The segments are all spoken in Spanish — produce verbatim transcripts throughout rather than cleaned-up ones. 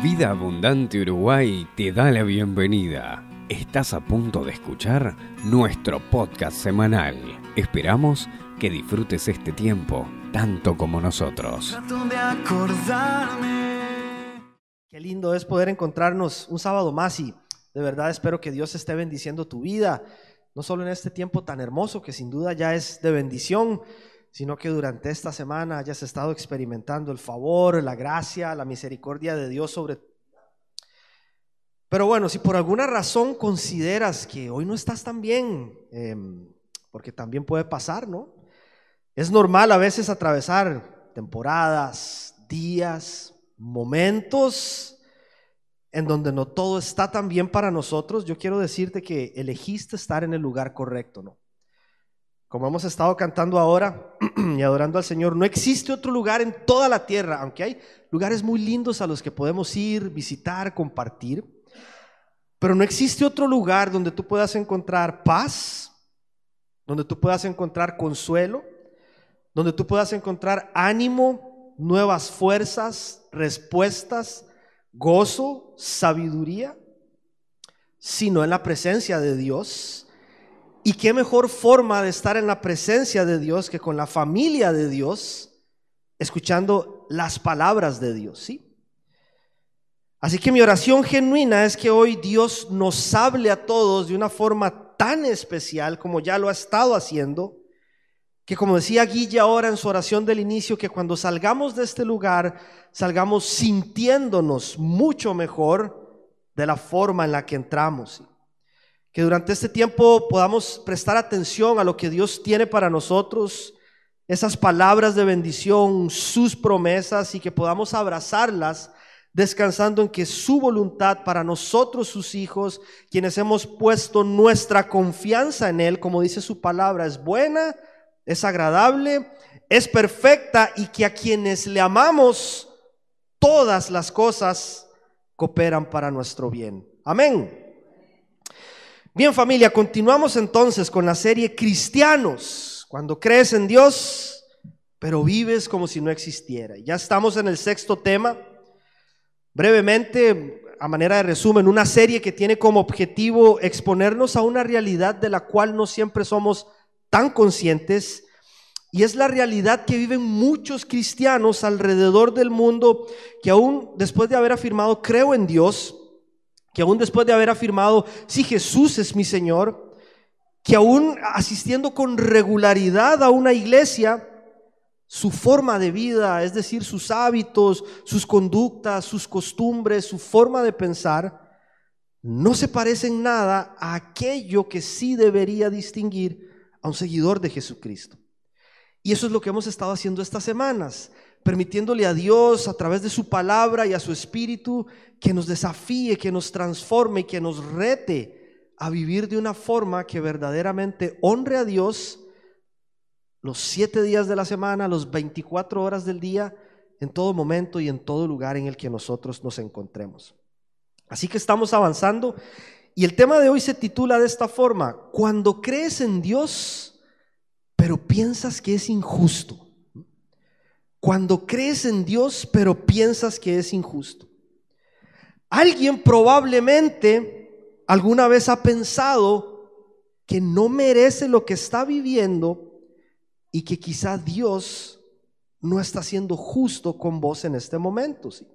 Vida Abundante Uruguay te da la bienvenida. Estás a punto de escuchar nuestro podcast semanal. Esperamos que disfrutes este tiempo tanto como nosotros. Trato de acordarme. Qué lindo es poder encontrarnos un sábado más y de verdad espero que Dios esté bendiciendo tu vida, no solo en este tiempo tan hermoso que sin duda ya es de bendición, sino que durante esta semana hayas estado experimentando el favor, la gracia, la misericordia de Dios sobre ti. Pero bueno, si por alguna razón consideras que hoy no estás tan bien, eh, porque también puede pasar, ¿no? Es normal a veces atravesar temporadas, días, momentos en donde no todo está tan bien para nosotros. Yo quiero decirte que elegiste estar en el lugar correcto, ¿no? Como hemos estado cantando ahora y adorando al Señor, no existe otro lugar en toda la tierra, aunque hay lugares muy lindos a los que podemos ir, visitar, compartir, pero no existe otro lugar donde tú puedas encontrar paz, donde tú puedas encontrar consuelo, donde tú puedas encontrar ánimo, nuevas fuerzas, respuestas, gozo, sabiduría, sino en la presencia de Dios. Y qué mejor forma de estar en la presencia de Dios que con la familia de Dios, escuchando las palabras de Dios, ¿sí? Así que mi oración genuina es que hoy Dios nos hable a todos de una forma tan especial como ya lo ha estado haciendo, que como decía Guille ahora en su oración del inicio, que cuando salgamos de este lugar, salgamos sintiéndonos mucho mejor de la forma en la que entramos, ¿sí? Que durante este tiempo podamos prestar atención a lo que Dios tiene para nosotros, esas palabras de bendición, sus promesas, y que podamos abrazarlas descansando en que su voluntad para nosotros, sus hijos, quienes hemos puesto nuestra confianza en Él, como dice su palabra, es buena, es agradable, es perfecta, y que a quienes le amamos, todas las cosas cooperan para nuestro bien. Amén. Bien, familia, continuamos entonces con la serie Cristianos, cuando crees en Dios, pero vives como si no existiera. Ya estamos en el sexto tema. Brevemente, a manera de resumen, una serie que tiene como objetivo exponernos a una realidad de la cual no siempre somos tan conscientes, y es la realidad que viven muchos cristianos alrededor del mundo, que aún después de haber afirmado creo en Dios, que aún después de haber afirmado sí, Jesús es mi Señor, que aún asistiendo con regularidad a una iglesia, su forma de vida, es decir, sus hábitos, sus conductas, sus costumbres, su forma de pensar, no se parece en nada a aquello que sí debería distinguir a un seguidor de Jesucristo. Y eso es lo que hemos estado haciendo estas semanas, permitiéndole a Dios a través de su palabra y a su espíritu que nos desafíe, que nos transforme y que nos rete a vivir de una forma que verdaderamente honre a Dios los siete días de la semana, los veinticuatro horas del día, en todo momento y en todo lugar en el que nosotros nos encontremos. Así que estamos avanzando y el tema de hoy se titula de esta forma: cuando crees en Dios, pero piensas que es injusto. Cuando crees en Dios, pero piensas que es injusto. Alguien probablemente alguna vez ha pensado que no merece lo que está viviendo y que quizá Dios no está siendo justo con vos en este momento, ¿sí?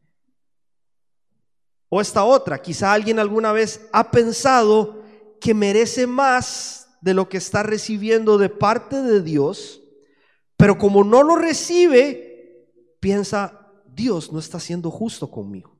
O esta otra, quizá alguien alguna vez ha pensado que merece más de lo que está recibiendo de parte de Dios, pero como no lo recibe, piensa, Dios no está siendo justo conmigo.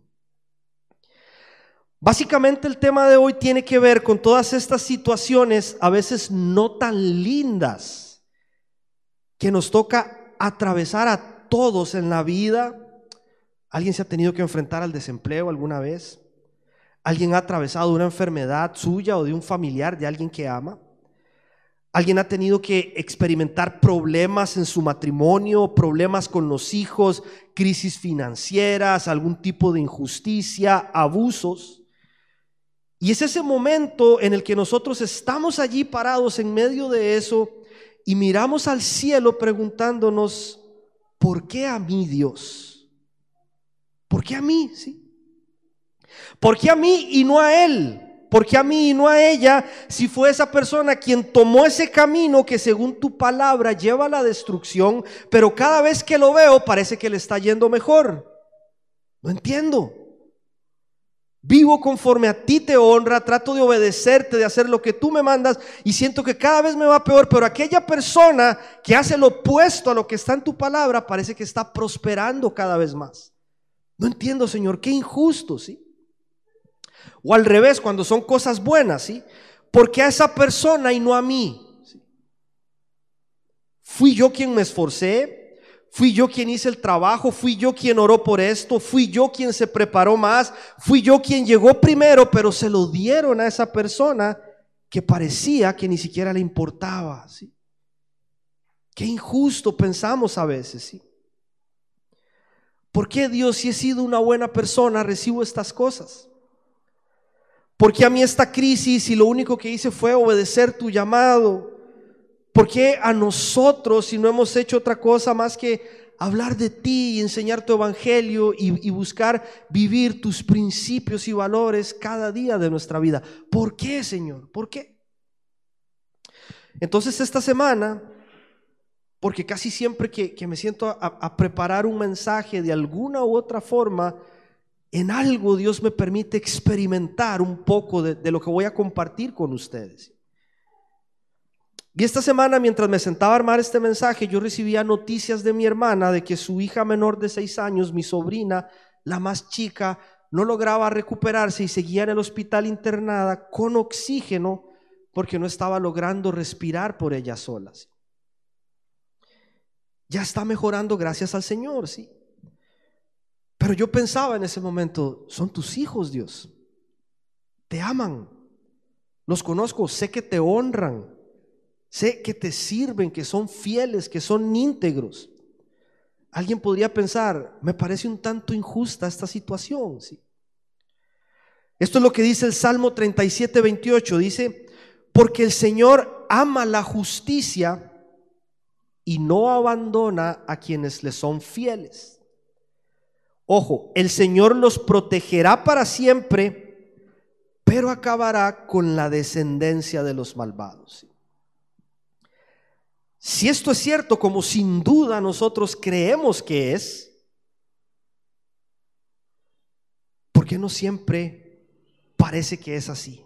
Básicamente el tema de hoy tiene que ver con todas estas situaciones, a veces no tan lindas, que nos toca atravesar a todos en la vida. ¿Alguien se ha tenido que enfrentar al desempleo alguna vez? ¿Alguien ha atravesado una enfermedad suya o de un familiar, de alguien que ama? ¿Alguien ha tenido que experimentar problemas en su matrimonio, problemas con los hijos, crisis financieras, algún tipo de injusticia, abusos? Y es ese momento en el que nosotros estamos allí parados en medio de eso y miramos al cielo preguntándonos, ¿por qué a mí, Dios? ¿Por qué a mí? ¿Sí? ¿Por qué a mí y no a él? ¿Por qué a mí y no a ella? Si fue esa persona quien tomó ese camino que según tu palabra lleva a la destrucción, pero cada vez que lo veo parece que le está yendo mejor. No entiendo. Vivo conforme a ti te honra, trato de obedecerte, de hacer lo que tú me mandas y siento que cada vez me va peor, pero aquella persona que hace lo opuesto a lo que está en tu palabra parece que está prosperando cada vez más. No entiendo, Señor, qué injusto, ¿sí? O al revés, cuando son cosas buenas, ¿sí? ¿Por qué a esa persona y no a mí? ¿Sí? Fui yo quien me esforcé, fui yo quien hice el trabajo, fui yo quien oró por esto, fui yo quien se preparó más, fui yo quien llegó primero, pero se lo dieron a esa persona que parecía que ni siquiera le importaba, ¿sí? Qué injusto pensamos a veces, ¿sí? ¿Por qué, Dios, si he sido una buena persona, recibo estas cosas? ¿Por qué a mí esta crisis y lo único que hice fue obedecer tu llamado? ¿Por qué a nosotros, si no hemos hecho otra cosa más que hablar de ti y enseñar tu evangelio y, y buscar vivir tus principios y valores cada día de nuestra vida? ¿Por qué, Señor? ¿Por qué? Entonces esta semana, porque casi siempre que, que me siento a, a preparar un mensaje de alguna u otra forma, en algo Dios me permite experimentar un poco de, de lo que voy a compartir con ustedes. Y esta semana, mientras me sentaba a armar este mensaje, yo recibía noticias de mi hermana de que su hija menor de seis años, mi sobrina, la más chica, no lograba recuperarse y seguía en el hospital internada con oxígeno porque no estaba logrando respirar por ella sola. ¿Sí? Ya está mejorando, gracias al Señor, sí. Pero yo pensaba en ese momento, son tus hijos, Dios, te aman, los conozco, sé que te honran, sé que te sirven, que son fieles, que son íntegros. Alguien podría pensar, me parece un tanto injusta esta situación, ¿sí? Esto es lo que dice el Salmo treinta y siete, veintiocho, dice, porque el Señor ama la justicia y no abandona a quienes le son fieles. Ojo, el Señor los protegerá para siempre, pero acabará con la descendencia de los malvados. Si esto es cierto, como sin duda nosotros creemos que es, ¿por qué no siempre parece que es así?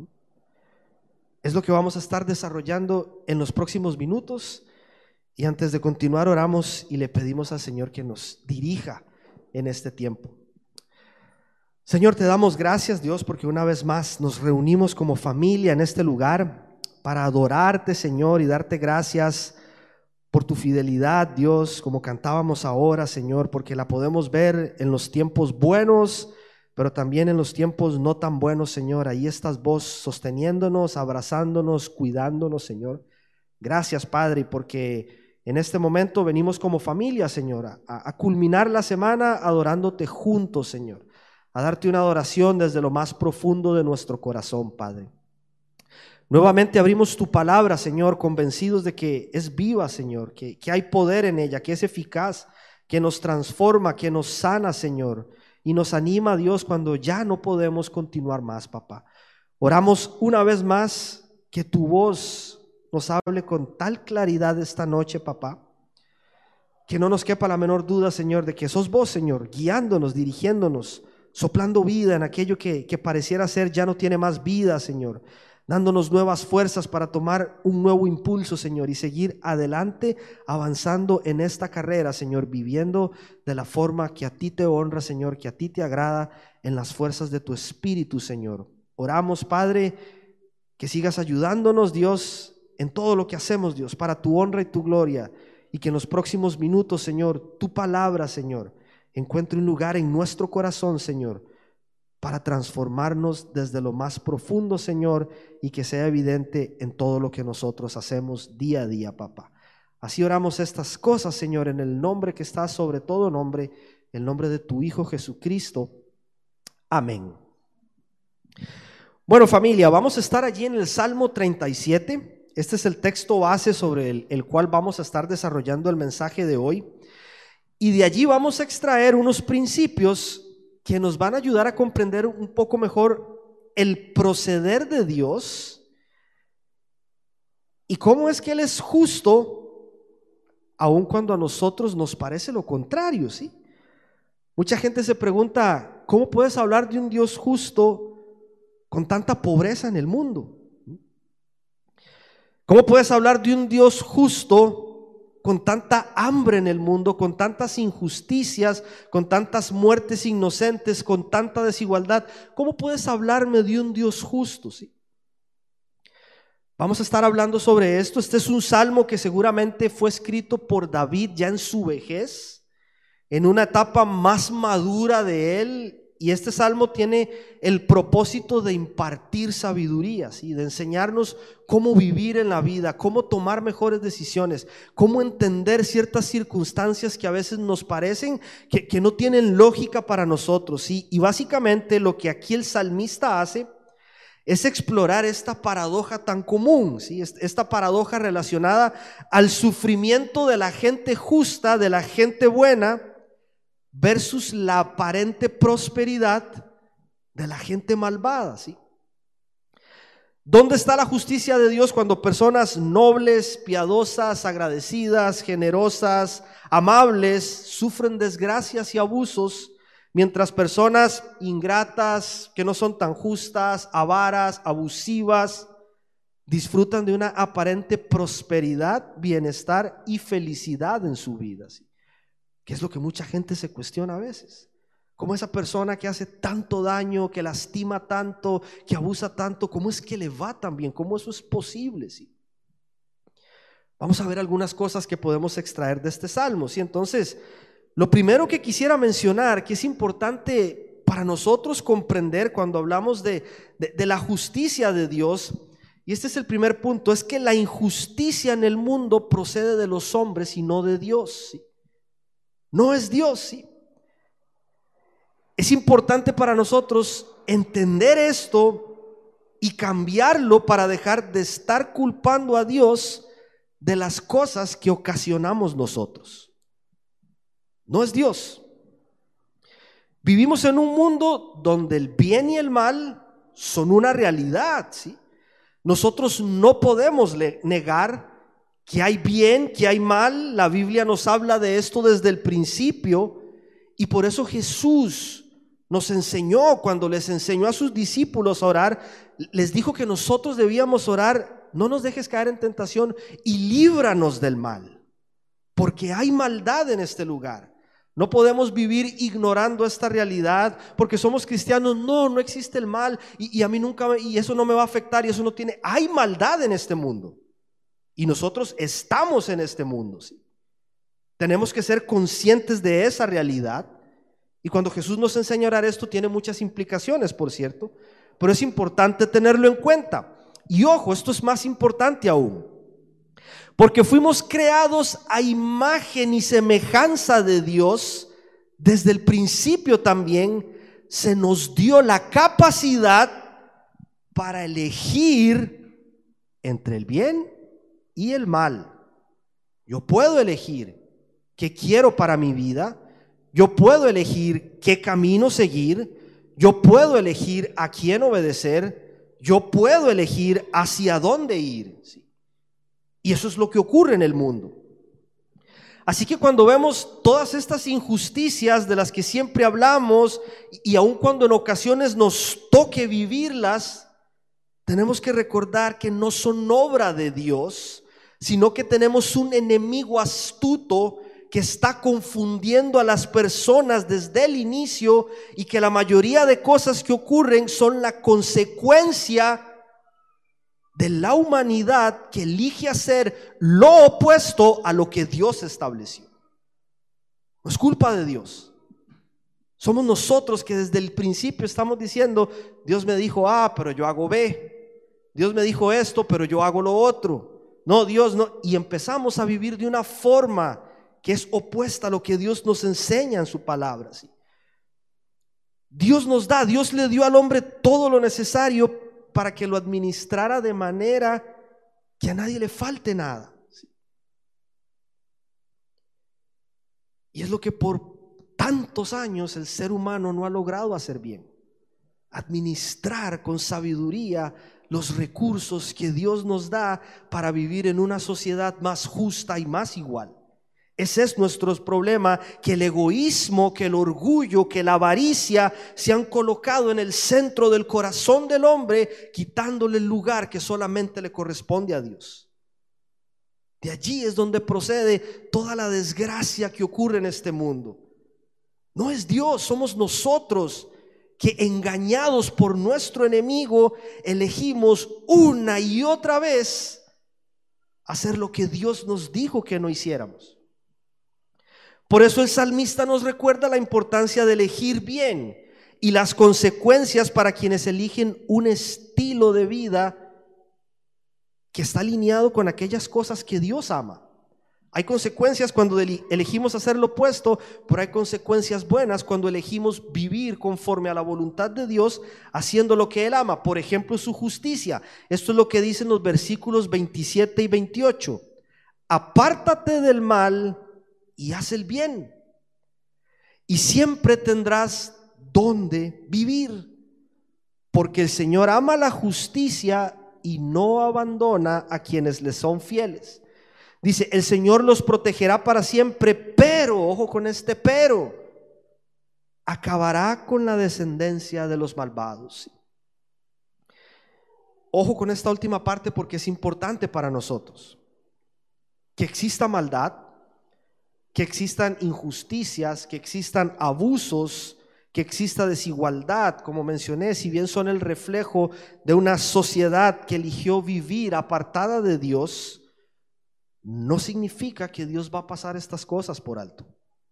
Es lo que vamos a estar desarrollando en los próximos minutos. Y antes de continuar, oramos y le pedimos al Señor que nos dirija en este tiempo. Señor, te damos gracias, Dios, porque una vez más nos reunimos como familia en este lugar para adorarte, Señor, y darte gracias por tu fidelidad, Dios, como cantábamos ahora, Señor, porque la podemos ver en los tiempos buenos, pero también en los tiempos no tan buenos, Señor. Ahí estás vos sosteniéndonos, abrazándonos, cuidándonos, Señor. Gracias, Padre, porque en este momento venimos como familia, Señor, a, a culminar la semana adorándote juntos, Señor, a darte una adoración desde lo más profundo de nuestro corazón, Padre. Nuevamente abrimos tu palabra, Señor, convencidos de que es viva, Señor, que, que hay poder en ella, que es eficaz, que nos transforma, que nos sana, Señor, y nos anima, Dios, cuando ya no podemos continuar más, papá. Oramos una vez más que tu voz nos hable con tal claridad esta noche, papá, que no nos quepa la menor duda, Señor, de que sos vos, Señor, guiándonos, dirigiéndonos, soplando vida en aquello que, que pareciera ser ya no tiene más vida, Señor, dándonos nuevas fuerzas para tomar un nuevo impulso, Señor, y seguir adelante, avanzando en esta carrera, Señor, viviendo de la forma que a ti te honra, Señor, que a ti te agrada, en las fuerzas de tu Espíritu, Señor. Oramos, Padre, que sigas ayudándonos, Dios, en todo lo que hacemos, Dios, para tu honra y tu gloria, y que en los próximos minutos, Señor, tu palabra, Señor, encuentre un lugar en nuestro corazón, Señor, para transformarnos desde lo más profundo, Señor, y que sea evidente en todo lo que nosotros hacemos día a día, papá. Así oramos estas cosas, Señor, en el nombre que está sobre todo nombre, el nombre de tu Hijo Jesucristo. Amén. Bueno, familia, vamos a estar allí en el Salmo treinta y siete. Este es el texto base sobre el, el cual vamos a estar desarrollando el mensaje de hoy. y de allí vamos a extraer unos principios que nos van a ayudar a comprender un poco mejor el proceder de Dios y cómo es que Él es justo aun cuando a nosotros nos parece lo contrario, ¿sí? Mucha gente se pregunta, ¿cómo puedes hablar de un Dios justo con tanta pobreza en el mundo? ¿Cómo puedes hablar de un Dios justo con tanta hambre en el mundo, con tantas injusticias, con tantas muertes inocentes, con tanta desigualdad? ¿Cómo puedes hablarme de un Dios justo? ¿Sí? Vamos a estar hablando sobre esto. Este es un salmo que seguramente fue escrito por David ya en su vejez, en una etapa más madura de él. Y este salmo tiene el propósito de impartir sabiduría, ¿sí? De enseñarnos cómo vivir en la vida, cómo tomar mejores decisiones, cómo entender ciertas circunstancias que a veces nos parecen que, que no tienen lógica para nosotros, ¿sí? Y básicamente lo que aquí el salmista hace es explorar esta paradoja tan común, ¿sí? Esta paradoja relacionada al sufrimiento de la gente justa, de la gente buena, versus la aparente prosperidad de la gente malvada, ¿sí? ¿Dónde está la justicia de Dios cuando personas nobles, piadosas, agradecidas, generosas, amables sufren desgracias y abusos, mientras personas ingratas, que no son tan justas, avaras, abusivas, disfrutan de una aparente prosperidad, bienestar y felicidad en su vida, ¿sí? Que es lo que mucha gente se cuestiona a veces. ¿Cómo esa persona que hace tanto daño, que lastima tanto, que abusa tanto, cómo es que le va tan bien? ¿Cómo eso es posible? ¿Sí? Vamos a ver algunas cosas que podemos extraer de este salmo, ¿sí? Entonces, lo primero que quisiera mencionar, que es importante para nosotros comprender cuando hablamos de, de, de la justicia de Dios, y este es el primer punto, es que la injusticia en el mundo procede de los hombres y no de Dios, ¿sí? No es Dios, ¿sí? Es importante para nosotros entender esto y cambiarlo para dejar de estar culpando a Dios de las cosas que ocasionamos nosotros. No es Dios. Vivimos en un mundo donde el bien y el mal son una realidad, ¿sí? Nosotros no podemos negar que hay bien, que hay mal. La Biblia nos habla de esto desde el principio, y por eso Jesús nos enseñó, cuando les enseñó a sus discípulos a orar, les dijo que nosotros debíamos orar: no nos dejes caer en tentación y líbranos del mal, porque hay maldad en este lugar. No podemos vivir ignorando esta realidad porque somos cristianos. No, no existe el mal y, y a mí nunca, y eso no me va a afectar, y eso no tiene. Hay maldad en este mundo. Y nosotros estamos en este mundo, ¿sí? Tenemos que ser conscientes de esa realidad. Y cuando Jesús nos enseña a orar, esto tiene muchas implicaciones, por cierto, pero es importante tenerlo en cuenta. Y ojo, esto es más importante aún, porque fuimos creados a imagen y semejanza de Dios. Desde el principio también se nos dio la capacidad para elegir entre el bien y el mal. Yo puedo elegir qué quiero para mi vida. Yo puedo elegir qué camino seguir. Yo puedo elegir a quién obedecer. Yo puedo elegir hacia dónde ir, ¿sí? Y eso es lo que ocurre en el mundo. Así que cuando vemos todas estas injusticias de las que siempre hablamos, y aun cuando en ocasiones nos toque vivirlas, tenemos que recordar que no son obra de Dios, sino que tenemos un enemigo astuto que está confundiendo a las personas desde el inicio, y que la mayoría de cosas que ocurren son la consecuencia de la humanidad que elige hacer lo opuesto a lo que Dios estableció. No es culpa de Dios. Somos nosotros que desde el principio estamos diciendo: Dios me dijo A, pero yo hago B. Dios me dijo esto, pero yo hago lo otro. No, Dios no. Y empezamos a vivir de una forma que es opuesta a lo que Dios nos enseña en su palabra, ¿sí? Dios nos da, Dios le dio al hombre todo lo necesario para que lo administrara de manera que a nadie le falte nada, ¿sí? Y es lo que por tantos años el ser humano no ha logrado hacer bien: administrar con sabiduría los recursos que Dios nos da para vivir en una sociedad más justa y más igual. Ese es nuestro problema, que el egoísmo, que el orgullo, que la avaricia se han colocado en el centro del corazón del hombre, quitándole el lugar que solamente le corresponde a Dios. De allí es donde procede toda la desgracia que ocurre en este mundo. No es Dios, somos nosotros que, engañados por nuestro enemigo, elegimos una y otra vez hacer lo que Dios nos dijo que no hiciéramos. Por eso el salmista nos recuerda la importancia de elegir bien y las consecuencias para quienes eligen un estilo de vida que está alineado con aquellas cosas que Dios ama. Hay consecuencias cuando elegimos hacer lo opuesto, pero hay consecuencias buenas cuando elegimos vivir conforme a la voluntad de Dios, haciendo lo que Él ama. Por ejemplo, su justicia. Esto es lo que dicen los versículos veintisiete y veintiocho. Apártate del mal y haz el bien, y siempre tendrás donde vivir, porque el Señor ama la justicia y no abandona a quienes le son fieles. Dice, el Señor los protegerá para siempre, pero, ojo con este pero, acabará con la descendencia de los malvados. Ojo con esta última parte, porque es importante para nosotros. Que exista maldad, que existan injusticias, que existan abusos, que exista desigualdad, como mencioné, si bien son el reflejo de una sociedad que eligió vivir apartada de Dios, no significa que Dios va a pasar estas cosas por alto.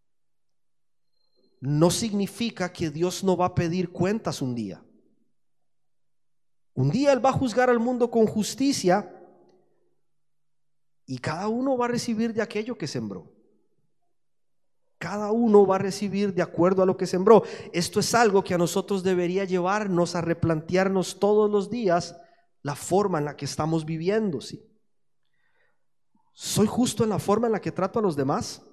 No significa que Dios no va a pedir cuentas un día. Un día Él va a juzgar al mundo con justicia y cada uno va a recibir de aquello que sembró. Cada uno va a recibir de acuerdo a lo que sembró. Esto es algo que a nosotros debería llevarnos a replantearnos todos los días la forma en la que estamos viviendo, ¿sí? ¿Soy justo en la forma en la que trato a los demás?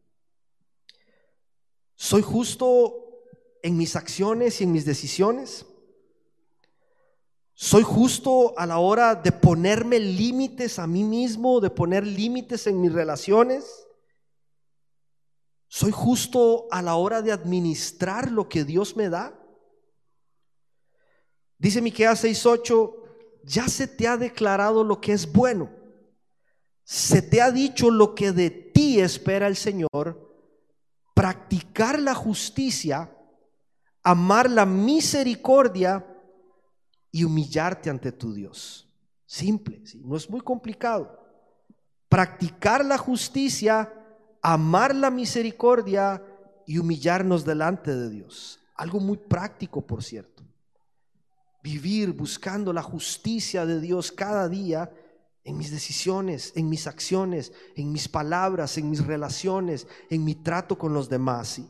¿Soy justo en mis acciones y en mis decisiones? ¿Soy justo a la hora de ponerme límites a mí mismo, de poner límites en mis relaciones? ¿Soy justo a la hora de administrar lo que Dios me da? Dice Miqueas seis ocho, ya se te ha declarado lo que es bueno, se te ha dicho lo que de ti espera el Señor: practicar la justicia, amar la misericordia y humillarte ante tu Dios. Simple, ¿sí? No es muy complicado. Practicar la justicia, amar la misericordia y humillarnos delante de Dios. Algo muy práctico, por cierto. Vivir buscando la justicia de Dios cada día en mis decisiones, en mis acciones, en mis palabras, en mis relaciones, en mi trato con los demás, ¿sí?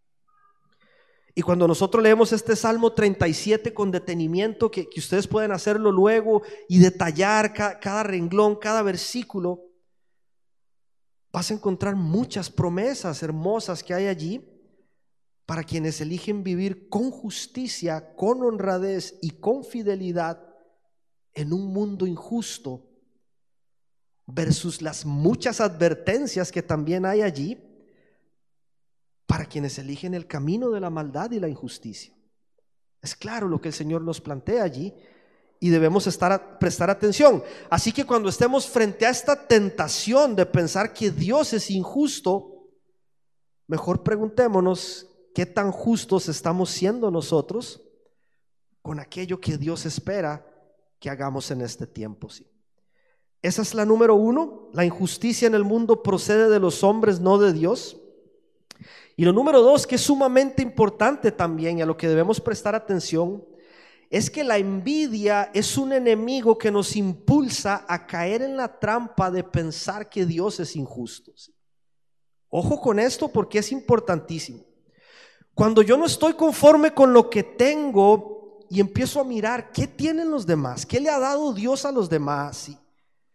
Y cuando nosotros leemos este Salmo treinta y siete con detenimiento, que, que ustedes pueden hacerlo luego y detallar ca, cada renglón, cada versículo, vas a encontrar muchas promesas hermosas que hay allí para quienes eligen vivir con justicia, con honradez y con fidelidad en un mundo injusto, versus las muchas advertencias que también hay allí para quienes eligen el camino de la maldad y la injusticia. Es claro lo que el Señor nos plantea allí y debemos estar a, prestar atención. Así que cuando estemos frente a esta tentación de pensar que Dios es injusto, mejor preguntémonos qué tan justos estamos siendo nosotros con aquello que Dios espera que hagamos en este tiempo, ¿sí? Esa es la número uno. La injusticia en el mundo procede de los hombres, no de Dios. Y lo número dos, que es sumamente importante también y a lo que debemos prestar atención, es que la envidia es un enemigo que nos impulsa a caer en la trampa de pensar que Dios es injusto. Ojo con esto, porque es importantísimo. Cuando yo no estoy conforme con lo que tengo y empiezo a mirar qué tienen los demás, qué le ha dado Dios a los demás, ¿sí?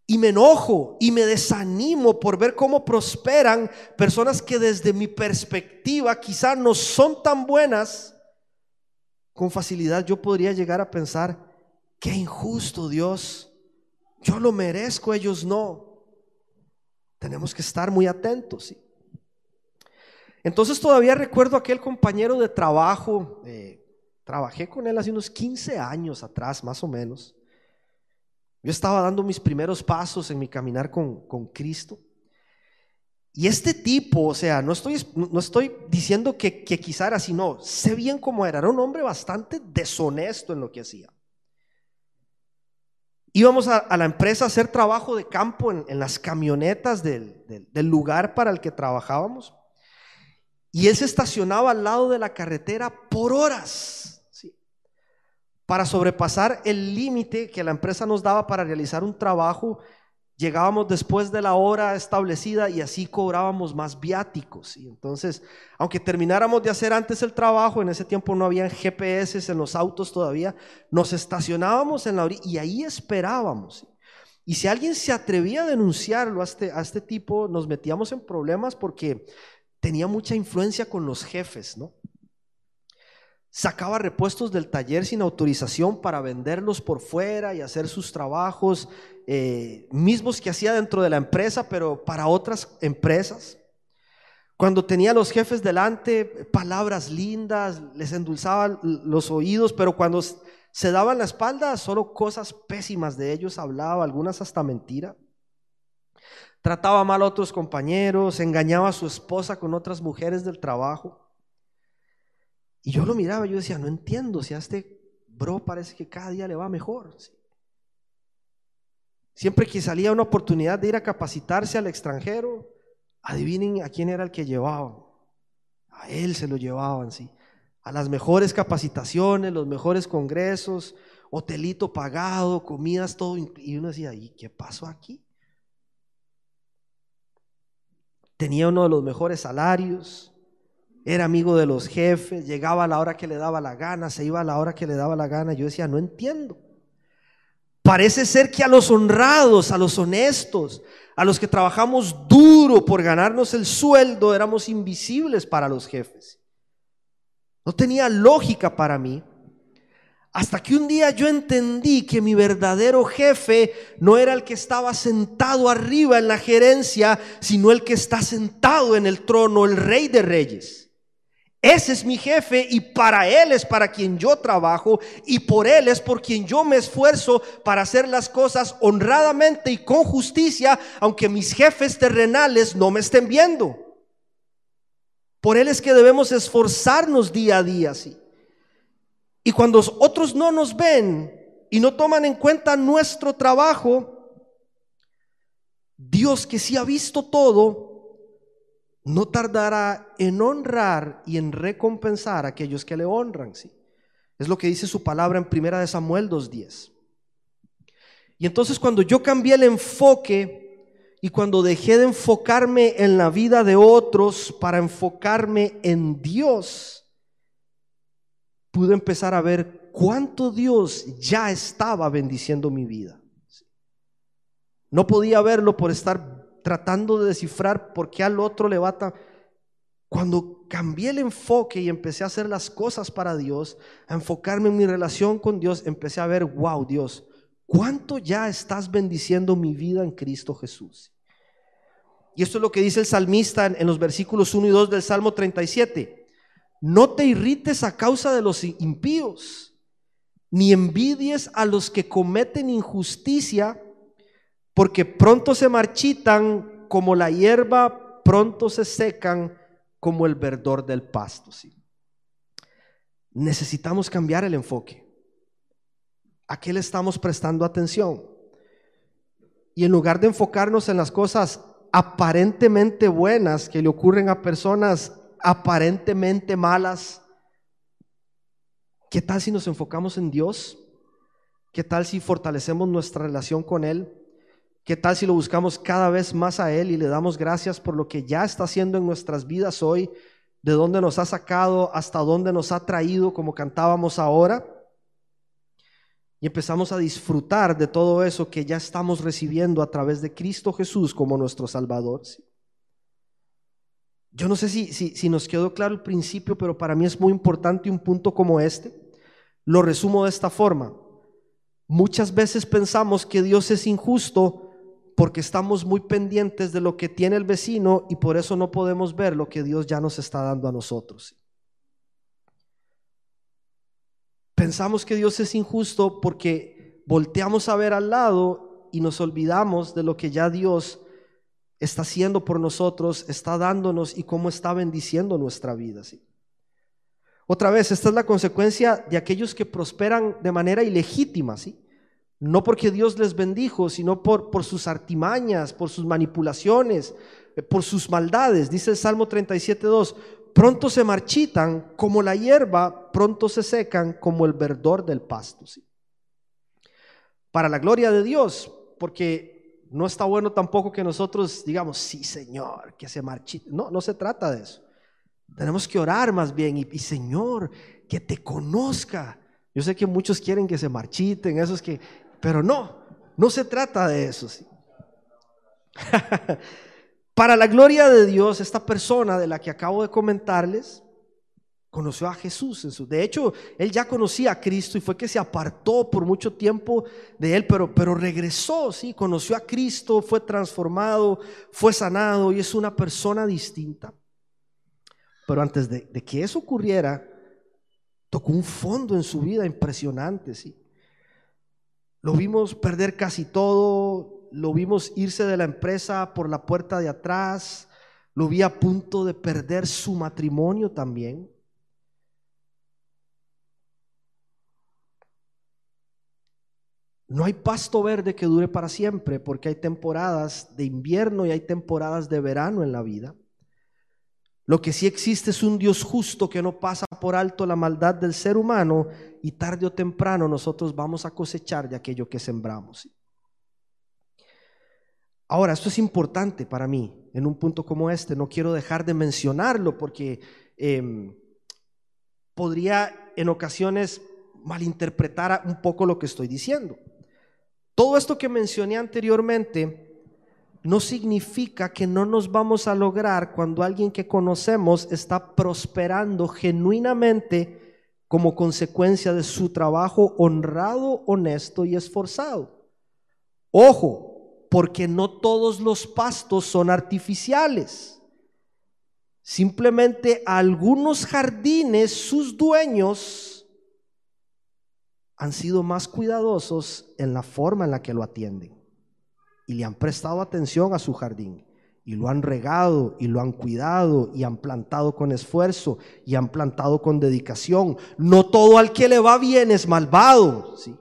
Y me enojo y me desanimo por ver cómo prosperan personas que desde mi perspectiva quizá no son tan buenas. Con facilidad yo podría llegar a pensar: qué injusto, Dios, yo lo merezco, ellos no. Tenemos que estar muy atentos, ¿sí? Entonces todavía recuerdo aquel compañero de trabajo, eh, trabajé con él hace unos quince años atrás, más o menos. Yo estaba dando mis primeros pasos en mi caminar con, con Cristo. Y este tipo, o sea, no estoy, no estoy diciendo que, que quizá era así, no, sé bien cómo era, era un hombre bastante deshonesto en lo que hacía. Íbamos a, a la empresa a hacer trabajo de campo en, en las camionetas del, del, del lugar para el que trabajábamos. Y él se estacionaba al lado de la carretera por horas, ¿sí?, para sobrepasar el límite que la empresa nos daba para realizar un trabajo. Llegábamos después de la hora establecida y así cobrábamos más viáticos. Y entonces, aunque termináramos de hacer antes el trabajo, en ese tiempo no habían G P S en los autos todavía, nos estacionábamos en la orilla y ahí esperábamos. Y si alguien se atrevía a denunciarlo a este, a este tipo, nos metíamos en problemas porque tenía mucha influencia con los jefes, ¿no? Sacaba repuestos del taller sin autorización para venderlos por fuera y hacer sus trabajos eh, mismos que hacía dentro de la empresa, pero para otras empresas. Cuando tenía a los jefes delante, palabras lindas, les endulzaba los oídos, pero cuando se daban la espalda, solo cosas pésimas de ellos hablaba, algunas hasta mentira. Trataba mal a otros compañeros, engañaba a su esposa con otras mujeres del trabajo. Y yo lo miraba, yo decía, no entiendo, si a este bro parece que cada día le va mejor. Siempre que salía una oportunidad de ir a capacitarse al extranjero, adivinen a quién era el que llevaban. A él se lo llevaban, sí. A las mejores capacitaciones, los mejores congresos, hotelito pagado, comidas, todo. Y uno decía, ¿y qué pasó aquí? Tenía uno de los mejores salarios. Era amigo de los jefes, llegaba a la hora que le daba la gana, se iba a la hora que le daba la gana. Yo decía, no entiendo. Parece ser que a los honrados, a los honestos, a los que trabajamos duro por ganarnos el sueldo, éramos invisibles para los jefes. No tenía lógica para mí. Hasta que un día yo entendí que mi verdadero jefe no era el que estaba sentado arriba en la gerencia, sino el que está sentado en el trono, el Rey de Reyes. Ese es mi jefe y para él es para quien yo trabajo y por él es por quien yo me esfuerzo para hacer las cosas honradamente y con justicia, aunque mis jefes terrenales no me estén viendo. Por él es que debemos esforzarnos día a día, sí. Y cuando otros no nos ven y no toman en cuenta nuestro trabajo, Dios, que sí ha visto todo, no tardará en honrar y en recompensar a aquellos que le honran, ¿sí? Es lo que dice su palabra en primera de Samuel dos diez. Y entonces cuando yo cambié el enfoque y cuando dejé de enfocarme en la vida de otros para enfocarme en Dios, pude empezar a ver cuánto Dios ya estaba bendiciendo mi vida. No podía verlo por estar tratando de descifrar por qué al otro le va tan... Cuando cambié el enfoque y empecé a hacer las cosas para Dios, a enfocarme en mi relación con Dios, empecé a ver, wow, Dios, cuánto ya estás bendiciendo mi vida en Cristo Jesús. Y esto es lo que dice el salmista en los versículos uno y dos del Salmo treinta y siete. No te irrites a causa de los impíos, ni envidies a los que cometen injusticia, porque pronto se marchitan como la hierba, pronto se secan como el verdor del pasto, ¿sí? Necesitamos cambiar el enfoque. ¿A qué le estamos prestando atención? Y en lugar de enfocarnos en las cosas aparentemente buenas que le ocurren a personas aparentemente malas, ¿qué tal si nos enfocamos en Dios? ¿Qué tal si fortalecemos nuestra relación con Él? ¿Qué tal si lo buscamos cada vez más a Él y le damos gracias por lo que ya está haciendo en nuestras vidas hoy, de dónde nos ha sacado, hasta dónde nos ha traído, como cantábamos ahora? Y y empezamos a disfrutar de todo eso que ya estamos recibiendo a través de Cristo Jesús como nuestro Salvador. ¿Sí? Yo no sé si, si, si nos quedó claro el principio, pero para mí es muy importante un punto como este. Lo resumo de esta forma. Muchas veces pensamos que Dios es injusto porque estamos muy pendientes de lo que tiene el vecino y por eso no podemos ver lo que Dios ya nos está dando a nosotros. Pensamos que Dios es injusto porque volteamos a ver al lado y nos olvidamos de lo que ya Dios está haciendo por nosotros, está dándonos y cómo está bendiciendo nuestra vida. ¿Sí? Otra vez, esta es la consecuencia de aquellos que prosperan de manera ilegítima, ¿sí? No porque Dios les bendijo, sino por, por sus artimañas, por sus manipulaciones, por sus maldades. Dice el Salmo treinta y siete, dos: pronto se marchitan como la hierba, pronto se secan como el verdor del pasto. ¿Sí? Para la gloria de Dios, porque no está bueno tampoco que nosotros digamos, sí Señor, que se marchite. No, no se trata de eso. Tenemos que orar más bien y, y Señor, que te conozca. Yo sé que muchos quieren que se marchiten, esos que, pero no, no se trata de eso. ¿Sí? Para la gloria de Dios, esta persona de la que acabo de comentarles conoció a Jesús en su, de hecho, él ya conocía a Cristo y fue que se apartó por mucho tiempo de él, pero, pero regresó, ¿sí? Conoció a Cristo, fue transformado, fue sanado y es una persona distinta. Pero antes de, de que eso ocurriera, tocó un fondo en su vida impresionante, ¿sí? Lo vimos perder casi todo, lo vimos irse de la empresa por la puerta de atrás, lo vi a punto de perder su matrimonio también. No hay pasto verde que dure para siempre, porque hay temporadas de invierno y hay temporadas de verano en la vida. Lo que sí existe es un Dios justo que no pasa por alto la maldad del ser humano y tarde o temprano nosotros vamos a cosechar de aquello que sembramos. Ahora, esto es importante para mí en un punto como este, no quiero dejar de mencionarlo porque eh, podría en ocasiones malinterpretar un poco lo que estoy diciendo. Todo esto que mencioné anteriormente no significa que no nos vamos a lograr cuando alguien que conocemos está prosperando genuinamente como consecuencia de su trabajo honrado, honesto y esforzado. Ojo, porque no todos los pastos son artificiales. Simplemente algunos jardines, sus dueños han sido más cuidadosos en la forma en la que lo atienden y le han prestado atención a su jardín y lo han regado y lo han cuidado y han plantado con esfuerzo y han plantado con dedicación. No todo al que le va bien es malvado, ¿sí?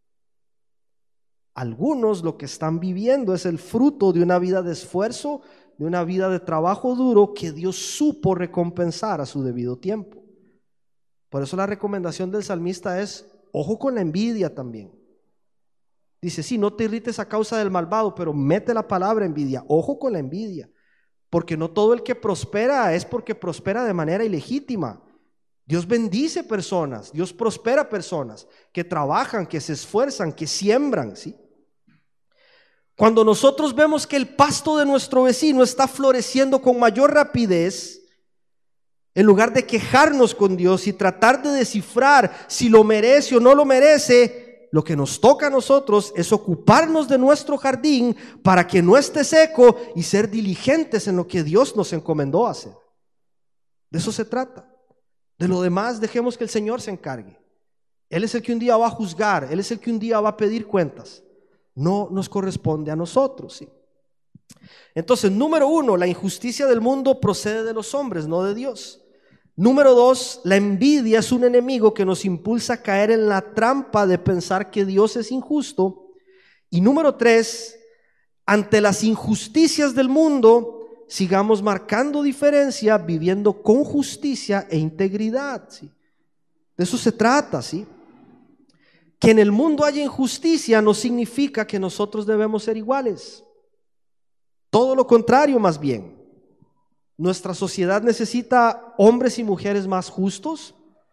Algunos lo que están viviendo es el fruto de una vida de esfuerzo, de una vida de trabajo duro que Dios supo recompensar a su debido tiempo. Por eso la recomendación del salmista es: ojo con la envidia también. Dice, sí, no te irrites a causa del malvado, pero mete la palabra envidia. Ojo con la envidia, porque no todo el que prospera es porque prospera de manera ilegítima. Dios bendice personas, Dios prospera personas que trabajan, que se esfuerzan, que siembran, ¿sí? Cuando nosotros vemos que el pasto de nuestro vecino está floreciendo con mayor rapidez, en lugar de quejarnos con Dios y tratar de descifrar si lo merece o no lo merece, lo que nos toca a nosotros es ocuparnos de nuestro jardín para que no esté seco y ser diligentes en lo que Dios nos encomendó a hacer. De eso se trata. De lo demás dejemos que el Señor se encargue. Él es el que un día va a juzgar, Él es el que un día va a pedir cuentas. No nos corresponde a nosotros, ¿sí? Entonces, número uno, la injusticia del mundo procede de los hombres, no de Dios. Número dos, la envidia es un enemigo que nos impulsa a caer en la trampa de pensar que Dios es injusto. Y número tres, ante las injusticias del mundo, sigamos marcando diferencia, viviendo con justicia e integridad, ¿sí? De eso se trata, ¿sí? Que en el mundo haya injusticia no significa que nosotros debemos ser iguales. Todo lo contrario, más bien. Nuestra sociedad necesita hombres y mujeres más justos,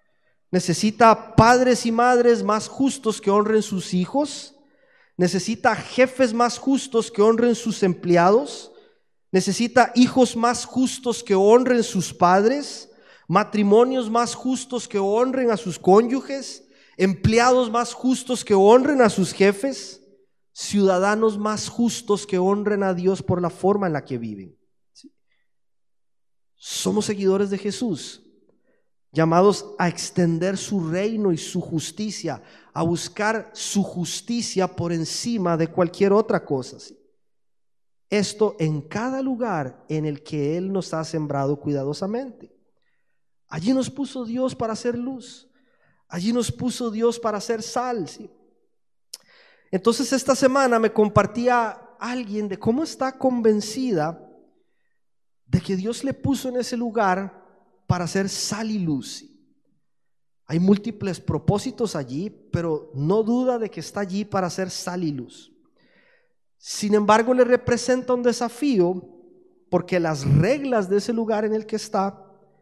necesita padres y madres más justos que honren sus hijos, necesita jefes más justos que honren sus empleados, necesita hijos más justos que honren sus padres, matrimonios más justos que honren a sus cónyuges, empleados más justos que honren a sus jefes, ciudadanos más justos que honren a Dios por la forma en la que viven. ¿Sí? Somos seguidores de Jesús, llamados a extender su reino y su justicia, a buscar su justicia por encima de cualquier otra cosa. ¿Sí? Esto en cada lugar en el que Él nos ha sembrado cuidadosamente. Allí nos puso Dios para hacer luz. Allí nos puso Dios para hacer sal. ¿Sí? Entonces esta semana me compartía alguien de cómo está convencida de que Dios le puso en ese lugar para hacer sal y luz. Hay múltiples propósitos allí, pero no duda de que está allí para hacer sal y luz. Sin embargo, le representa un desafío porque las reglas de ese lugar en el que está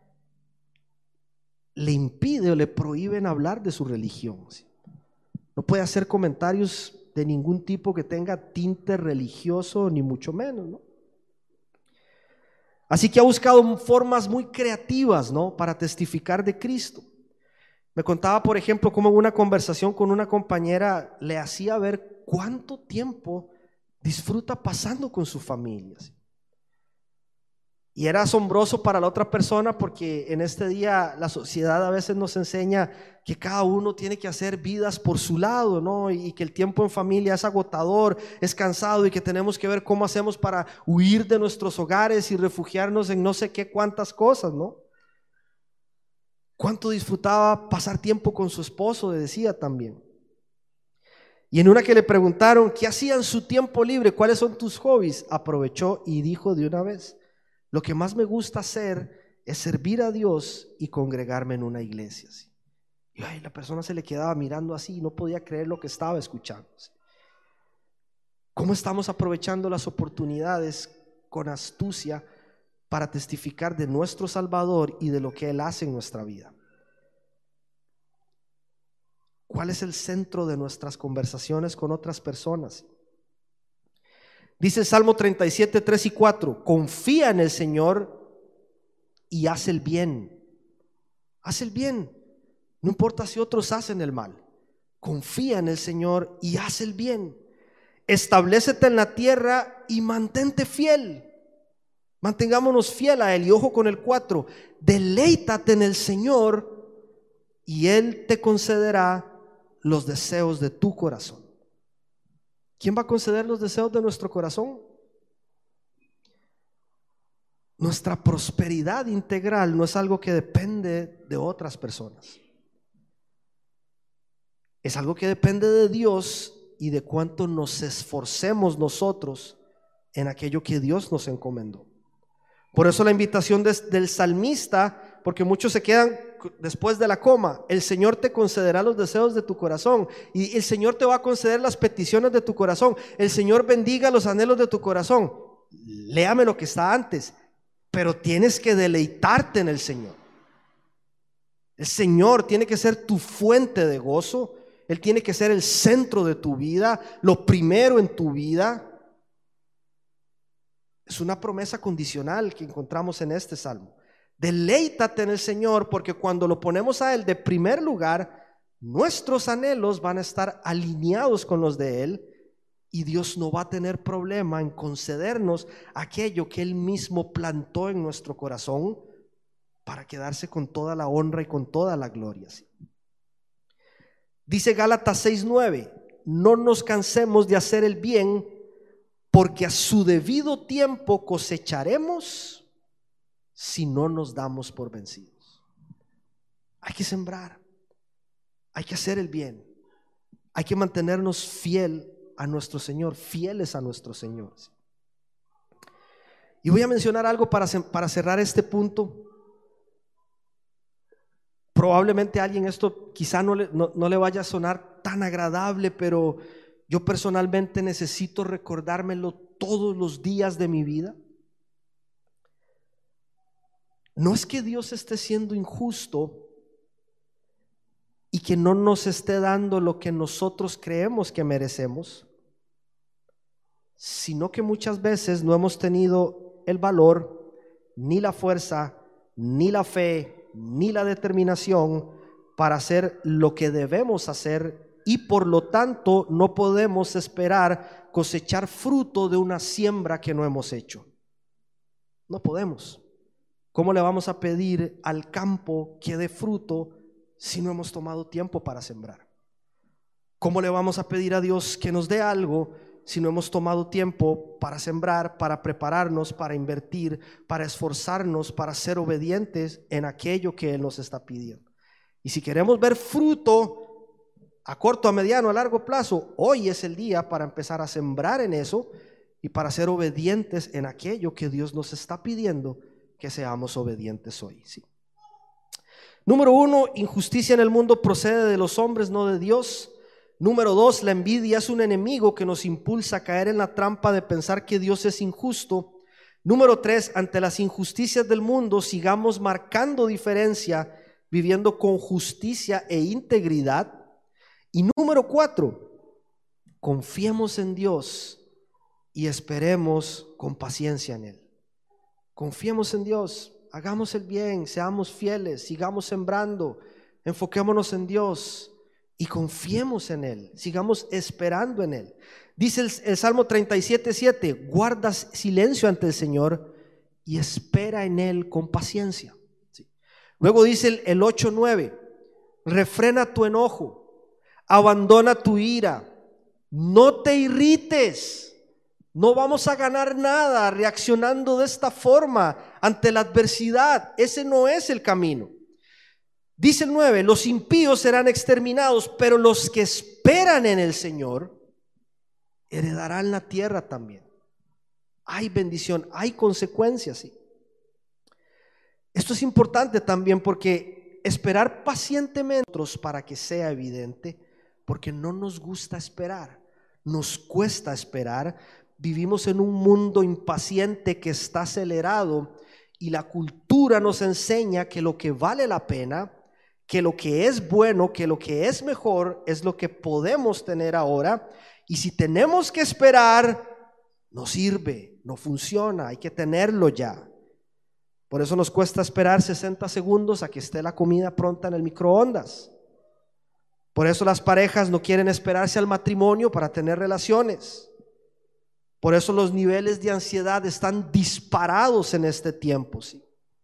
le impide o le prohíben hablar de su religión. No puede hacer comentarios de ningún tipo que tenga tinte religioso, ni mucho menos, ¿no? Así que ha buscado formas muy creativas, ¿no?, para testificar de Cristo. Me contaba, por ejemplo, cómo en una conversación con una compañera le hacía ver cuánto tiempo disfruta pasando con su familia. Y era asombroso para la otra persona porque en este día la sociedad a veces nos enseña que cada uno tiene que hacer vidas por su lado, ¿no? Y que el tiempo en familia es agotador, es cansado y que tenemos que ver cómo hacemos para huir de nuestros hogares y refugiarnos en no sé qué cuántas cosas, ¿no? Cuánto disfrutaba pasar tiempo con su esposo, le decía también. Y en una que le preguntaron ¿qué hacía en su tiempo libre? ¿Cuáles son tus hobbies? Aprovechó y dijo de una vez: lo que más me gusta hacer es servir a Dios y congregarme en una iglesia. ¿Sí? Y ay, la persona se le quedaba mirando así y no podía creer lo que estaba escuchando. ¿Sí? ¿Cómo estamos aprovechando las oportunidades con astucia para testificar de nuestro Salvador y de lo que Él hace en nuestra vida? ¿Cuál es el centro de nuestras conversaciones con otras personas? Dice el Salmo treinta y siete, tres y cuatro: confía en el Señor y haz el bien. Haz el bien, no importa si otros hacen el mal. Confía en el Señor y haz el bien. Establécete en la tierra y mantente fiel. Mantengámonos fiel a Él. Y ojo con el cuatro: deleítate en el Señor y Él te concederá los deseos de tu corazón. ¿Quién va a conceder los deseos de nuestro corazón? Nuestra prosperidad integral no es algo que depende de otras personas. Es algo que depende de Dios y de cuánto nos esforcemos nosotros en aquello que Dios nos encomendó. Por eso la invitación de, del salmista, porque muchos se quedan después de la coma: el Señor te concederá los deseos de tu corazón, y el Señor te va a conceder las peticiones de tu corazón. El Señor bendiga los anhelos de tu corazón. Léame lo que está antes, pero tienes que deleitarte en el Señor. El Señor tiene que ser tu fuente de gozo. Él tiene que ser el centro de tu vida, lo primero en tu vida. Es una promesa condicional que encontramos en este salmo. Deleítate en el Señor, porque cuando lo ponemos a Él de primer lugar, nuestros anhelos van a estar alineados con los de Él, y Dios no va a tener problema en concedernos aquello que Él mismo plantó en nuestro corazón para quedarse con toda la honra y con toda la gloria. ¿Sí? Dice Gálatas seis nueve: no nos cansemos de hacer el bien, porque a su debido tiempo cosecharemos si no nos damos por vencidos. Hay que sembrar, hay que hacer el bien, hay que mantenernos fiel a nuestro Señor, fieles a nuestro Señor. Y voy a mencionar algo para, para cerrar este punto. Probablemente a alguien esto quizá no le, no, no le vaya a sonar tan agradable, pero yo personalmente necesito recordármelo todos los días de mi vida. No es que Dios esté siendo injusto, que no nos esté dando lo que nosotros creemos que merecemos, sino que muchas veces no hemos tenido el valor, ni la fuerza, ni la fe, ni la determinación para hacer lo que debemos hacer, y por lo tanto no podemos esperar cosechar fruto de una siembra que no hemos hecho. No podemos. ¿Cómo le vamos a pedir al campo que dé fruto si no hemos tomado tiempo para sembrar? ¿Cómo le vamos a pedir a Dios que nos dé algo si no hemos tomado tiempo para sembrar, para prepararnos, para invertir, para esforzarnos, para ser obedientes en aquello que Él nos está pidiendo? Y si queremos ver fruto a corto, a mediano, a largo plazo, hoy es el día para empezar a sembrar en eso y para ser obedientes en aquello que Dios nos está pidiendo que seamos obedientes hoy, ¿sí? Número uno, injusticia en el mundo procede de los hombres, no de Dios. Número dos, la envidia es un enemigo que nos impulsa a caer en la trampa de pensar que Dios es injusto. Número tres, ante las injusticias del mundo, sigamos marcando diferencia, viviendo con justicia e integridad. Y número cuatro, confiemos en Dios y esperemos con paciencia en Él. Confiemos en Dios, hagamos el bien, seamos fieles, sigamos sembrando, enfoquémonos en Dios y confiemos en Él, sigamos esperando en Él. Dice el, el Salmo treinta y siete, siete, guarda silencio ante el Señor y espera en Él con paciencia. ¿Sí? Luego dice el, el ocho, nueve, refrena tu enojo, abandona tu ira, no te irrites. No vamos a ganar nada reaccionando de esta forma ante la adversidad. Ese no es el camino. Dice el nueve, los impíos serán exterminados, pero los que esperan en el Señor heredarán la tierra también. Hay bendición, hay consecuencias, sí. Esto es importante también porque esperar pacientemente para que sea evidente, porque no nos gusta esperar, nos cuesta esperar. Vivimos en un mundo impaciente que está acelerado y la cultura nos enseña que lo que vale la pena, que lo que es bueno, que lo que es mejor es lo que podemos tener ahora, y si tenemos que esperar no sirve, no funciona, hay que tenerlo ya. Por eso nos cuesta esperar sesenta segundos a que esté la comida pronta en el microondas. Por eso las parejas no quieren esperarse al matrimonio para tener relaciones. Por eso los niveles de ansiedad están disparados en este tiempo, ¿sí?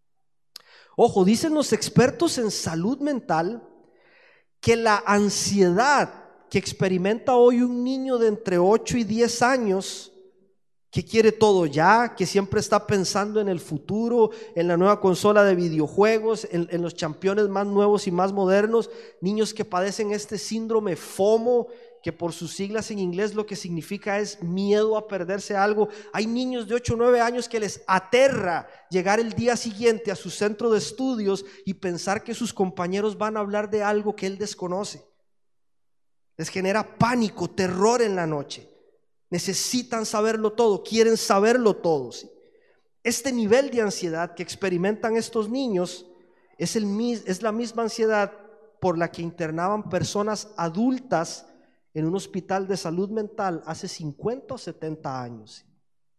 Ojo, dicen los expertos en salud mental que la ansiedad que experimenta hoy un niño de entre ocho y diez años, que quiere todo ya, que siempre está pensando en el futuro, en la nueva consola de videojuegos, en, en los campeones más nuevos y más modernos, niños que padecen este síndrome FOMO, que por sus siglas en inglés lo que significa es miedo a perderse algo. Hay niños de ocho o nueve años que les aterra llegar el día siguiente a su centro de estudios y pensar que sus compañeros van a hablar de algo que él desconoce. Les genera pánico, terror en la noche. Necesitan saberlo todo, quieren saberlo todo, ¿sí? Este nivel de ansiedad que experimentan estos niños es, el, es la misma ansiedad por la que internaban personas adultas en un hospital de salud mental hace cincuenta o setenta años. ¿Sí?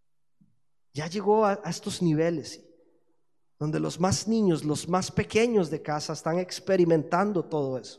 Ya llegó a, a estos niveles, ¿sí? Donde los más niños, los más pequeños de casa están experimentando todo eso.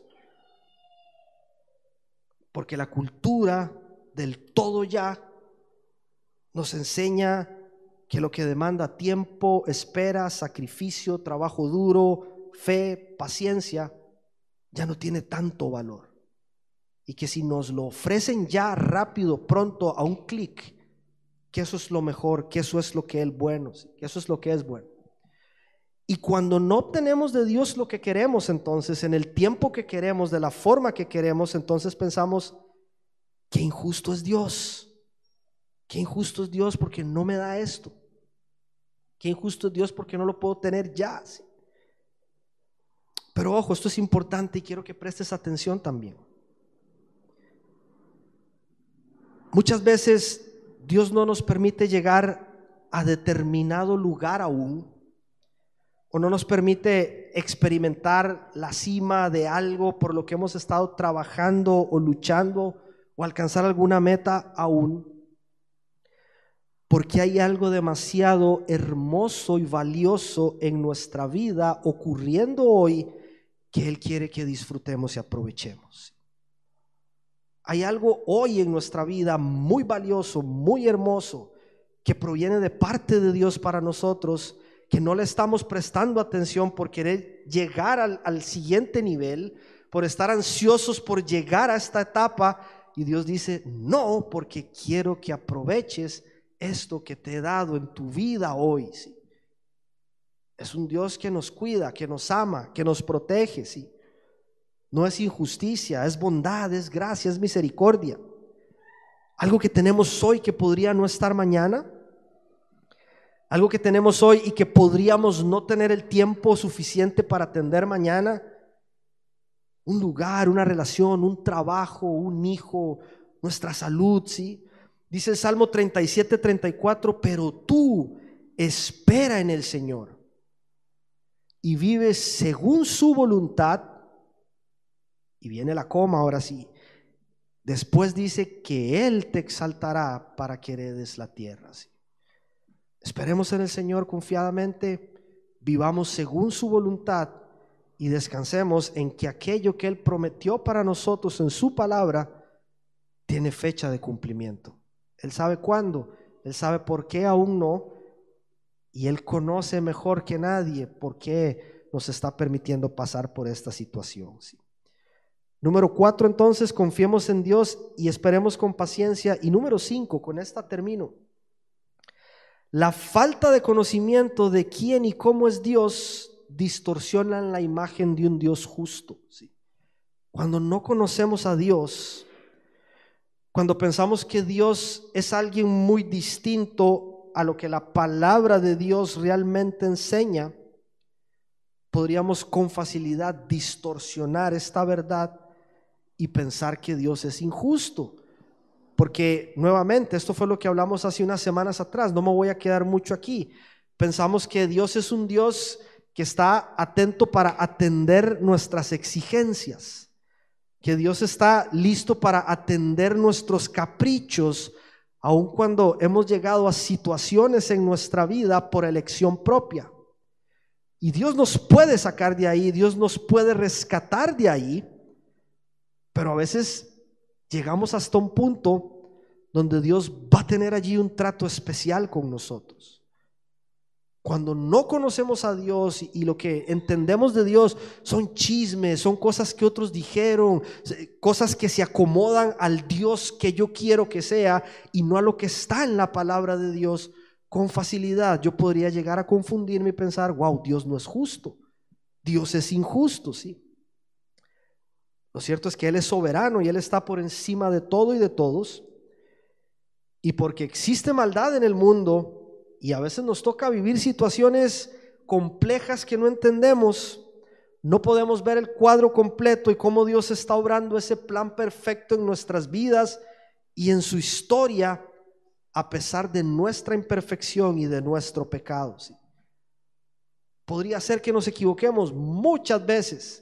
Porque la cultura del todo ya nos enseña que lo que demanda tiempo, espera, sacrificio, trabajo duro, fe, paciencia, ya no tiene tanto valor. Y que si nos lo ofrecen ya rápido, pronto, a un clic, que eso es lo mejor, que eso es lo que es bueno, que eso es lo que es bueno. Y cuando no obtenemos de Dios lo que queremos, entonces en el tiempo que queremos, de la forma que queremos, entonces pensamos: qué injusto es Dios, qué injusto es Dios porque no me da esto, qué injusto es Dios porque no lo puedo tener ya. ¿Sí? Pero ojo, esto es importante y quiero que prestes atención también. Muchas veces Dios no nos permite llegar a determinado lugar aún, o no nos permite experimentar la cima de algo por lo que hemos estado trabajando o luchando o alcanzar alguna meta aún, porque hay algo demasiado hermoso y valioso en nuestra vida ocurriendo hoy que Él quiere que disfrutemos y aprovechemos. Hay algo hoy en nuestra vida muy valioso, muy hermoso, que proviene de parte de Dios para nosotros, que no le estamos prestando atención por querer llegar al, al siguiente nivel, por estar ansiosos por llegar a esta etapa, y Dios dice: no, porque quiero que aproveches esto que te he dado en tu vida hoy, ¿sí? Es un Dios que nos cuida, que nos ama, que nos protege, ¿sí? No es injusticia, es bondad, es gracia, es misericordia. Algo que tenemos hoy que podría no estar mañana, algo que tenemos hoy y que podríamos no tener el tiempo suficiente para atender mañana. Un lugar, una relación, un trabajo, un hijo, nuestra salud, ¿sí? Dice el Salmo treinta y siete, treinta y cuatro: pero tú espera en el Señor y vives según su voluntad. Y viene la coma ahora sí. Después dice que Él te exaltará para que heredes la tierra, ¿sí? Esperemos en el Señor confiadamente, vivamos según su voluntad y descansemos en que aquello que Él prometió para nosotros en su palabra tiene fecha de cumplimiento. Él sabe cuándo, Él sabe por qué aún no, y Él conoce mejor que nadie por qué nos está permitiendo pasar por esta situación, ¿sí? Número cuatro, entonces, confiemos en Dios y esperemos con paciencia. Y número cinco, con esta termino. La falta de conocimiento de quién y cómo es Dios distorsionan la imagen de un Dios justo, ¿sí? Cuando no conocemos a Dios, cuando pensamos que Dios es alguien muy distinto a lo que la palabra de Dios realmente enseña, podríamos con facilidad distorsionar esta verdad y pensar que Dios es injusto. Porque nuevamente, esto fue lo que hablamos hace unas semanas atrás, no me voy a quedar mucho aquí. Pensamos que Dios es un Dios que está atento para atender nuestras exigencias, que Dios está listo para atender nuestros caprichos, aun cuando hemos llegado a situaciones en nuestra vida por elección propia. Y Dios nos puede sacar de ahí, Dios nos puede rescatar de ahí, pero a veces llegamos hasta un punto donde Dios va a tener allí un trato especial con nosotros. Cuando no conocemos a Dios y, y lo que entendemos de Dios son chismes, son cosas que otros dijeron, cosas que se acomodan al Dios que yo quiero que sea y no a lo que está en la palabra de Dios, con facilidad yo podría llegar a confundirme y pensar: wow, Dios no es justo, Dios es injusto, ¿sí? Lo cierto es que Él es soberano y Él está por encima de todo y de todos. Y porque existe maldad en el mundo y a veces nos toca vivir situaciones complejas que no entendemos, no podemos ver el cuadro completo y cómo Dios está obrando ese plan perfecto en nuestras vidas y en su historia, a pesar de nuestra imperfección y de nuestro pecado, ¿sí? Podría ser que nos equivoquemos muchas veces.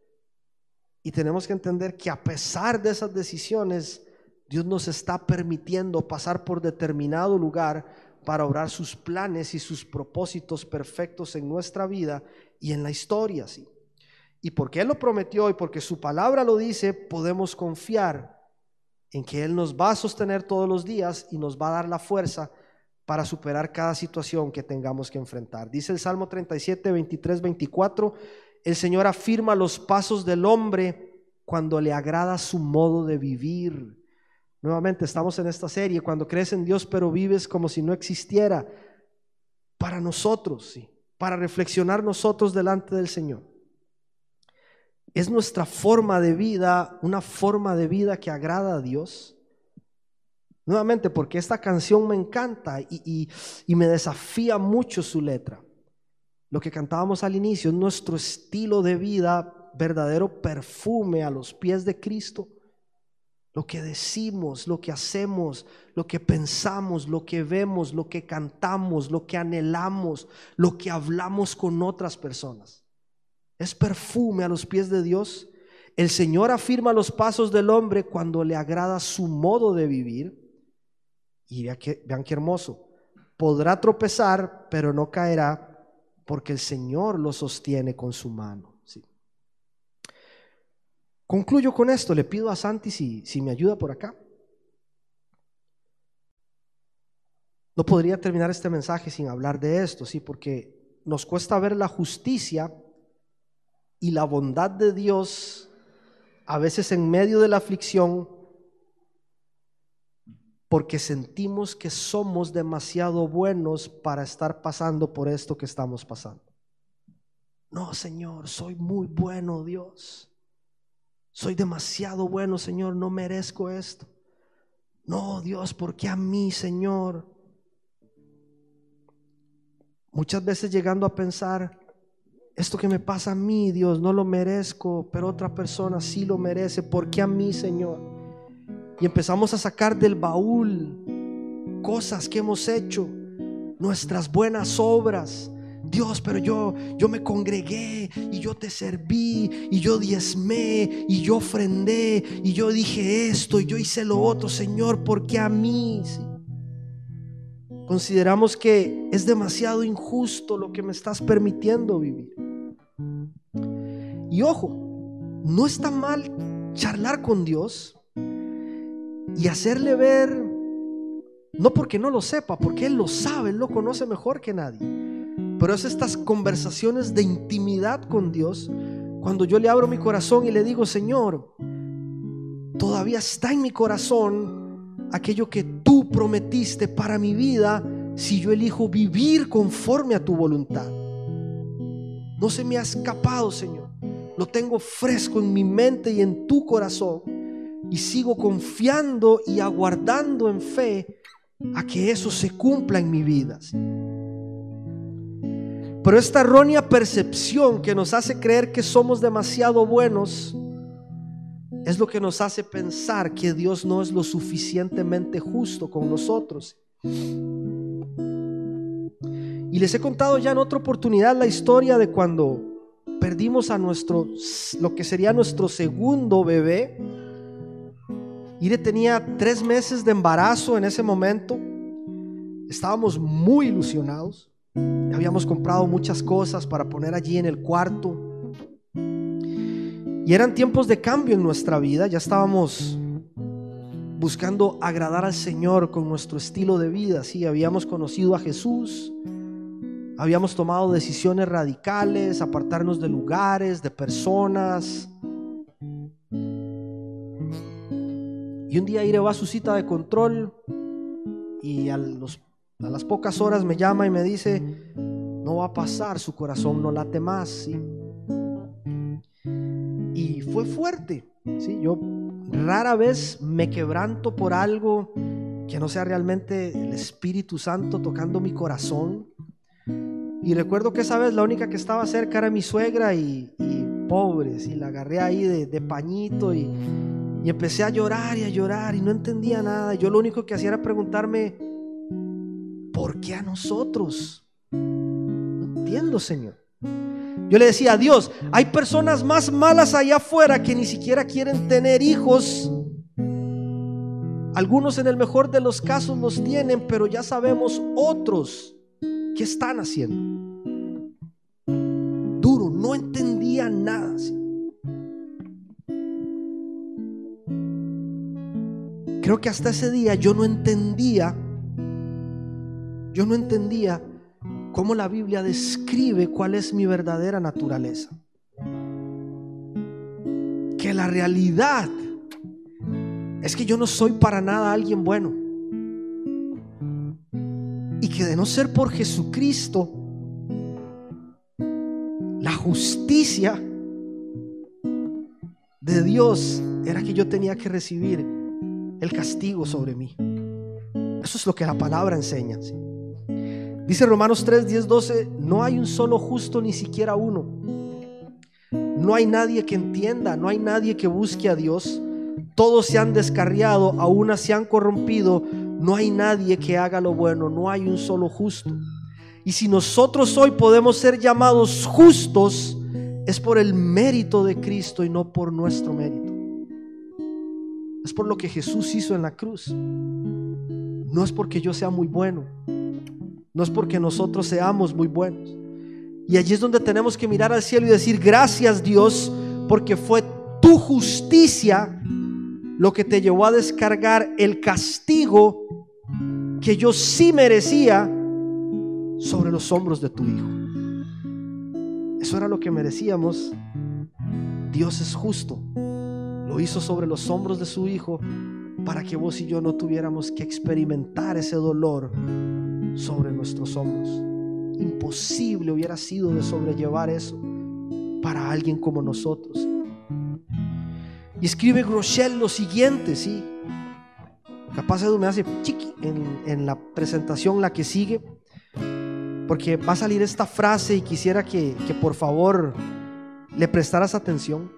Y tenemos que entender que a pesar de esas decisiones, Dios nos está permitiendo pasar por determinado lugar para obrar sus planes y sus propósitos perfectos en nuestra vida y en la historia, ¿sí? Y porque Él lo prometió y porque su palabra lo dice, podemos confiar en que Él nos va a sostener todos los días y nos va a dar la fuerza para superar cada situación que tengamos que enfrentar. Dice el Salmo treinta y siete, veintitrés, veinticuatro: el Señor afirma los pasos del hombre cuando le agrada su modo de vivir. Nuevamente estamos en esta serie, cuando crees en Dios pero vives como si no existiera, para nosotros, ¿sí? Para reflexionar nosotros delante del Señor. ¿Es nuestra forma de vida una forma de vida que agrada a Dios? Nuevamente, porque esta canción me encanta y, y, y me desafía mucho su letra. Lo que cantábamos al inicio es nuestro estilo de vida, verdadero perfume a los pies de Cristo. lo que decimos, lo que hacemos, lo que pensamos, lo que vemos, lo que cantamos, lo que anhelamos, lo que hablamos con otras personas. Es perfume a los pies de Dios. El Señor afirma los pasos del hombre cuando le agrada su modo de vivir. Y vean qué, vean qué hermoso. Podrá tropezar, pero no caerá, porque el Señor lo sostiene con su mano. Sí. Concluyo con esto. Le pido a Santi si, si me ayuda por acá. No podría terminar este mensaje sin hablar de esto, sí, porque nos cuesta ver la justicia y la bondad de Dios a veces en medio de la aflicción, porque sentimos que somos demasiado buenos para estar pasando por esto que estamos pasando. No, Señor, soy muy bueno, Dios. Soy demasiado bueno, Señor, no merezco esto. No, Dios, ¿por qué a mí, Señor? Muchas veces llegando a pensar, esto que me pasa a mí, Dios, no lo merezco, pero otra persona sí lo merece. ¿Por qué a mí, Señor? Y empezamos a sacar del baúl cosas que hemos hecho, nuestras buenas obras. Dios, pero yo, yo me congregué y yo te serví y yo diezmé y yo ofrendé y yo dije esto y yo hice lo otro. Señor, ¿por qué a mí? Sí. Consideramos que es demasiado injusto lo que me estás permitiendo vivir. Y ojo, no está mal charlar con Dios y hacerle ver, no porque no lo sepa, porque Él lo sabe, Él lo conoce mejor que nadie, pero es estas conversaciones de intimidad con Dios, cuando yo le abro mi corazón y le digo, Señor, todavía está en mi corazón aquello que tú prometiste para mi vida si yo elijo vivir conforme a tu voluntad. No se me ha escapado, Señor. Lo tengo fresco en mi mente y en tu corazón, y sigo confiando y aguardando en fe a que eso se cumpla en mi vida. Pero esta errónea percepción que nos hace creer que somos demasiado buenos es lo que nos hace pensar que Dios no es lo suficientemente justo con nosotros. Y les he contado ya en otra oportunidad la historia de cuando perdimos a nuestro, lo que sería nuestro segundo bebé. Ire tenía tres meses de embarazo en ese momento. Estábamos muy ilusionados. Habíamos comprado muchas cosas para poner allí en el cuarto. Y eran tiempos de cambio en nuestra vida. Ya estábamos buscando agradar al Señor con nuestro estilo de vida. Sí, habíamos conocido a Jesús. Habíamos tomado decisiones radicales, apartarnos de lugares, de personas. Y un día Ire va a su cita de control y a, los, a las pocas horas me llama y me dice, no va a pasar, su corazón no late más, ¿sí? Y fue fuerte, ¿sí? Yo rara vez me quebranto por algo que no sea realmente el Espíritu Santo tocando mi corazón. Y recuerdo que esa vez la única que estaba cerca era mi suegra y, y pobre, ¿sí? La agarré ahí de, de pañito y, y empecé a llorar y a llorar y no entendía nada. Yo lo único que hacía era preguntarme, ¿por qué a nosotros? No entiendo, Señor. Yo le decía a Dios, hay personas más malas allá afuera que ni siquiera quieren tener hijos. Algunos en el mejor de los casos los tienen, pero ya sabemos otros qué están haciendo. Duro, no entendía nada. Creo que hasta ese día yo no entendía, yo no entendía cómo la Biblia describe cuál es mi verdadera naturaleza. Que la realidad es que yo no soy para nada alguien bueno. Y que de no ser por Jesucristo, la justicia de Dios era que yo tenía que recibir el castigo sobre mí. Eso es lo que la palabra enseña, ¿sí? Dice Romanos tres, diez, doce, no hay un solo justo, ni siquiera uno. No hay nadie que entienda, no hay nadie que busque a Dios. Todos se han descarriado, a una se han corrompido. No hay nadie que haga lo bueno, no hay un solo justo. Y si nosotros hoy podemos ser llamados justos, es por el mérito de Cristo y no por nuestro mérito. Es por lo que Jesús hizo en la cruz. No es porque yo sea muy bueno, no es porque nosotros seamos muy buenos. Y allí es donde tenemos que mirar al cielo y decir: gracias, Dios, porque fue tu justicia lo que te llevó a descargar el castigo que yo sí merecía sobre los hombros de tu Hijo. Eso era lo que merecíamos. Dios es justo, lo hizo sobre los hombros de su Hijo para que vos y yo no tuviéramos que experimentar ese dolor sobre nuestros hombros. Imposible hubiera sido de sobrellevar eso para alguien como nosotros. Y escribe Groeschel lo siguiente, ¿sí? Capaz Edu me hace chiqui en, en la presentación, la que sigue, porque va a salir esta frase y quisiera que, que por favor le prestaras atención.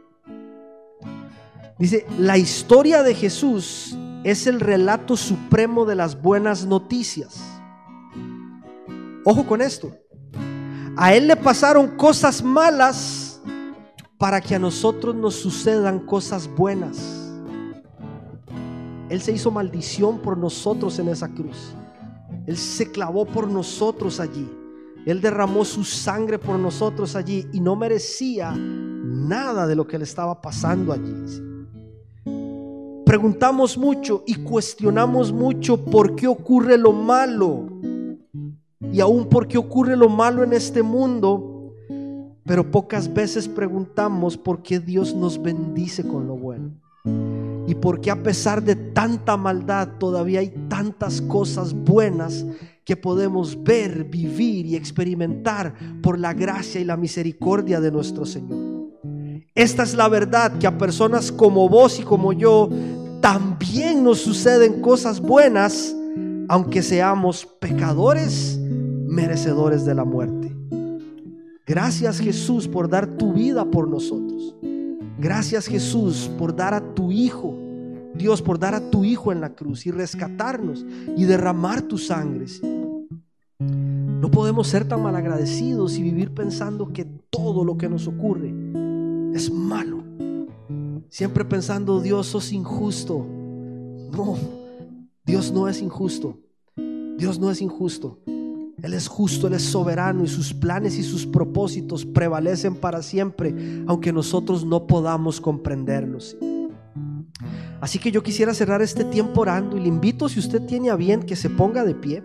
Dice: la historia de Jesús es el relato supremo de las buenas noticias. Ojo con esto. A Él le pasaron cosas malas para que a nosotros nos sucedan cosas buenas. Él se hizo maldición por nosotros en esa cruz. Él se clavó por nosotros allí. Él derramó su sangre por nosotros allí y no merecía nada de lo que le estaba pasando allí. Preguntamos mucho y cuestionamos mucho por qué ocurre lo malo, y aún por qué ocurre lo malo en este mundo. Pero pocas veces preguntamos por qué Dios nos bendice con lo bueno, y por qué a pesar de tanta maldad todavía hay tantas cosas buenas que podemos ver, vivir y experimentar por la gracia y la misericordia de nuestro Señor. Esta es la verdad, que a personas como vos y como yo también nos suceden cosas buenas, aunque seamos pecadores merecedores de la muerte. Gracias, Jesús, por dar tu vida por nosotros. Gracias, Jesús, por dar a tu Hijo. Dios, por dar a tu Hijo en la cruz y rescatarnos y derramar tu sangre. No podemos ser tan malagradecidos y vivir pensando que todo lo que nos ocurre es malo. Siempre pensando: Dios, sos injusto. No, Dios no es injusto. Dios no es injusto. Él es justo, Él es soberano, y sus planes y sus propósitos prevalecen para siempre, aunque nosotros no podamos comprenderlos. Así que yo quisiera cerrar este tiempo orando, y le invito, si usted tiene a bien, que se ponga de pie.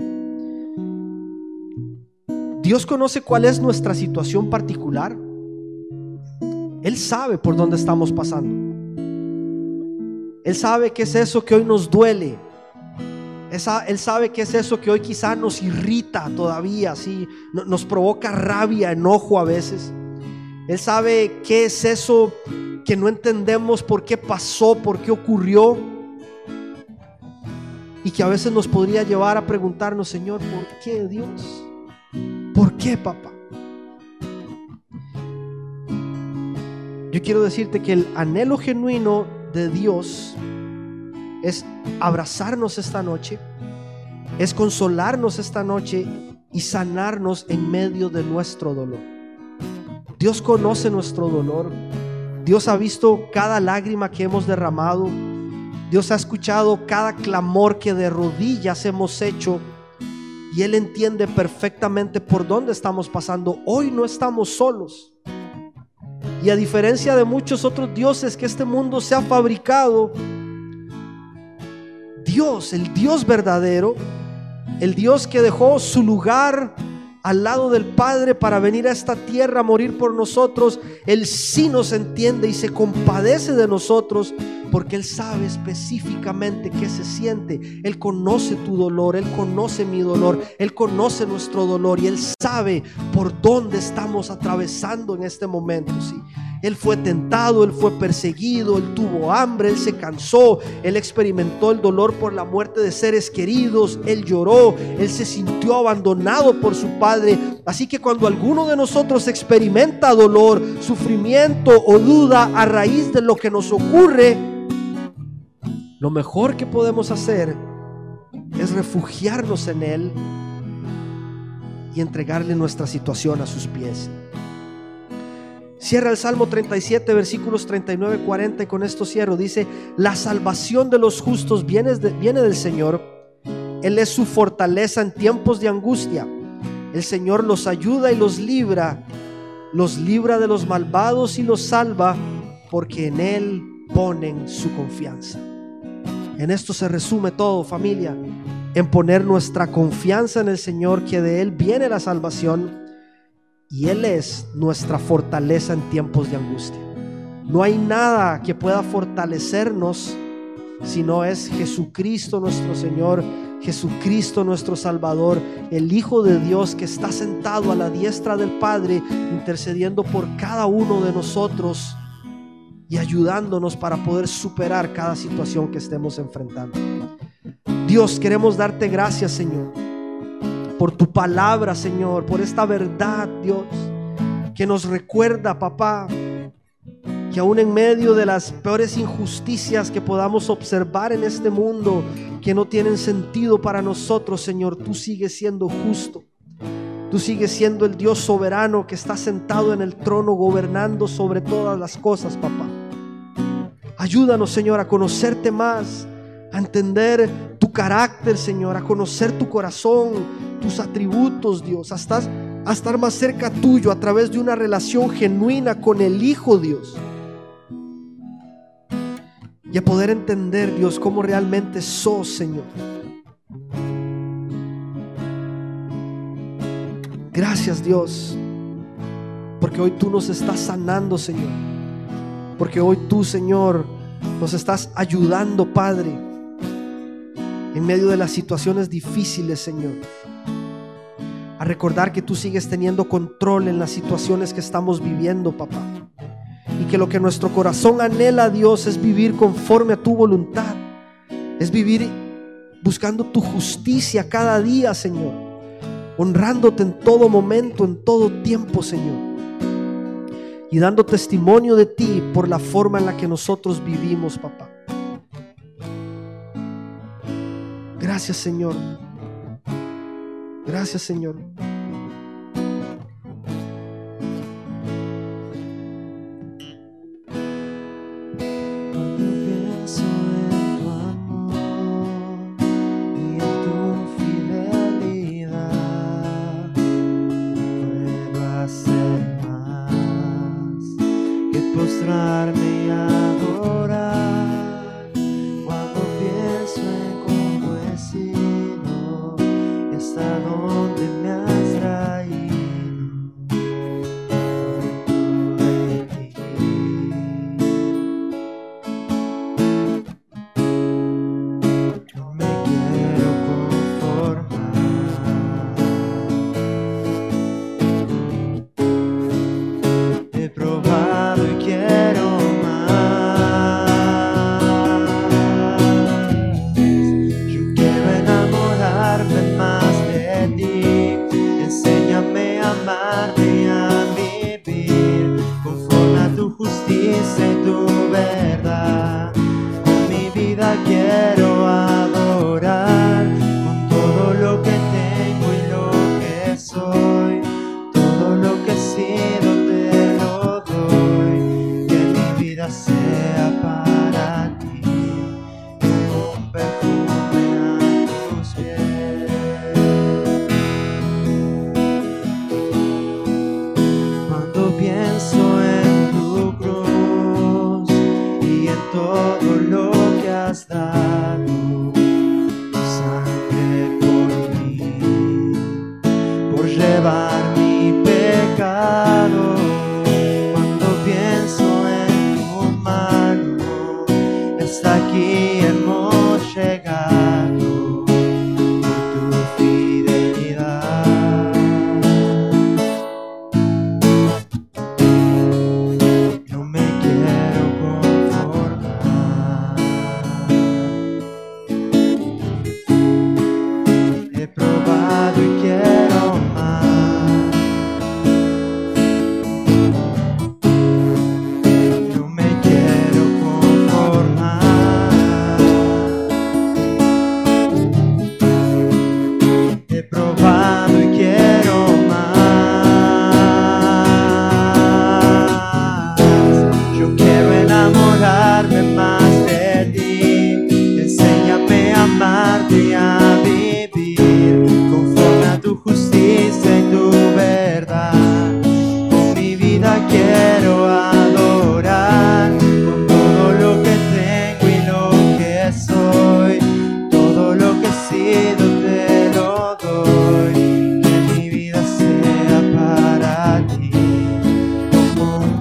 Dios conoce cuál es nuestra situación particular. Él sabe por dónde estamos pasando. Él sabe qué es eso que hoy nos duele. Él sabe qué es eso que hoy quizá nos irrita todavía, ¿sí? Nos provoca rabia, enojo a veces. Él sabe qué es eso que no entendemos por qué pasó, por qué ocurrió, y que a veces nos podría llevar a preguntarnos: Señor, ¿por qué, Dios? ¿Por qué, papá? Yo quiero decirte que el anhelo genuino de Dios es abrazarnos esta noche, es consolarnos esta noche y sanarnos en medio de nuestro dolor. Dios conoce nuestro dolor. Dios ha visto cada lágrima que hemos derramado. Dios ha escuchado cada clamor que de rodillas hemos hecho, y Él entiende perfectamente por dónde estamos pasando. Hoy no estamos solos, y a diferencia de muchos otros dioses que este mundo se ha fabricado, Dios, el Dios verdadero, el Dios que dejó su lugar al lado del Padre para venir a esta tierra a morir por nosotros, Él sí nos entiende y se compadece de nosotros, porque Él sabe específicamente qué se siente. Él conoce tu dolor, Él conoce mi dolor, Él conoce nuestro dolor, y Él sabe por dónde estamos atravesando en este momento, ¿sí? Él fue tentado, Él fue perseguido, Él tuvo hambre, Él se cansó, Él experimentó el dolor por la muerte de seres queridos, Él lloró, Él se sintió abandonado por su Padre. Así que cuando alguno de nosotros experimenta dolor, sufrimiento o duda a raíz de lo que nos ocurre, lo mejor que podemos hacer es refugiarnos en Él y entregarle nuestra situación a sus pies. Cierra el Salmo treinta y siete, versículos treinta y nueve, cuarenta, y con esto cierro. Dice: la salvación de los justos viene, de, viene del Señor. Él es su fortaleza en tiempos de angustia. El Señor los ayuda y los libra, los libra de los malvados y los salva, porque en Él ponen su confianza. En esto se resume todo, familia, en poner nuestra confianza en el Señor, que de Él viene la salvación y Él es nuestra fortaleza en tiempos de angustia. No hay nada que pueda fortalecernos si no es Jesucristo nuestro Señor, Jesucristo nuestro Salvador, el Hijo de Dios que está sentado a la diestra del Padre, intercediendo por cada uno de nosotros y ayudándonos para poder superar cada situación que estemos enfrentando. Dios, queremos darte gracias, Señor, por tu palabra, Señor, por esta verdad, Dios, que nos recuerda, papá, que aún en medio de las peores injusticias que podamos observar en este mundo, que no tienen sentido para nosotros, Señor, tú sigues siendo justo. Tú sigues siendo el Dios soberano que está sentado en el trono, gobernando sobre todas las cosas, papá. Ayúdanos, Señor, a conocerte más, a entender tu carácter, Señor, a conocer tu corazón, tus atributos, Dios, a estar, a estar más cerca tuyo a través de una relación genuina con el Hijo, Dios. Y a poder entender, Dios, cómo realmente sos, Señor. Gracias, Dios, porque hoy tú nos estás sanando, Señor. Porque hoy tú, Señor, nos estás ayudando, Padre, en medio de las situaciones difíciles, Señor, a recordar que tú sigues teniendo control en las situaciones que estamos viviendo, papá. Y que lo que nuestro corazón anhela, Dios, es vivir conforme a tu voluntad. Es vivir buscando tu justicia cada día, Señor. Honrándote en todo momento, en todo tiempo, Señor. Y dando testimonio de ti por la forma en la que nosotros vivimos, papá. Gracias, Señor. Gracias, Señor. Postrarme y adorar cuando pienso en cómo he sido y hasta dónde me has traído. De ti. No me quiero conformar. He probado y quiero más.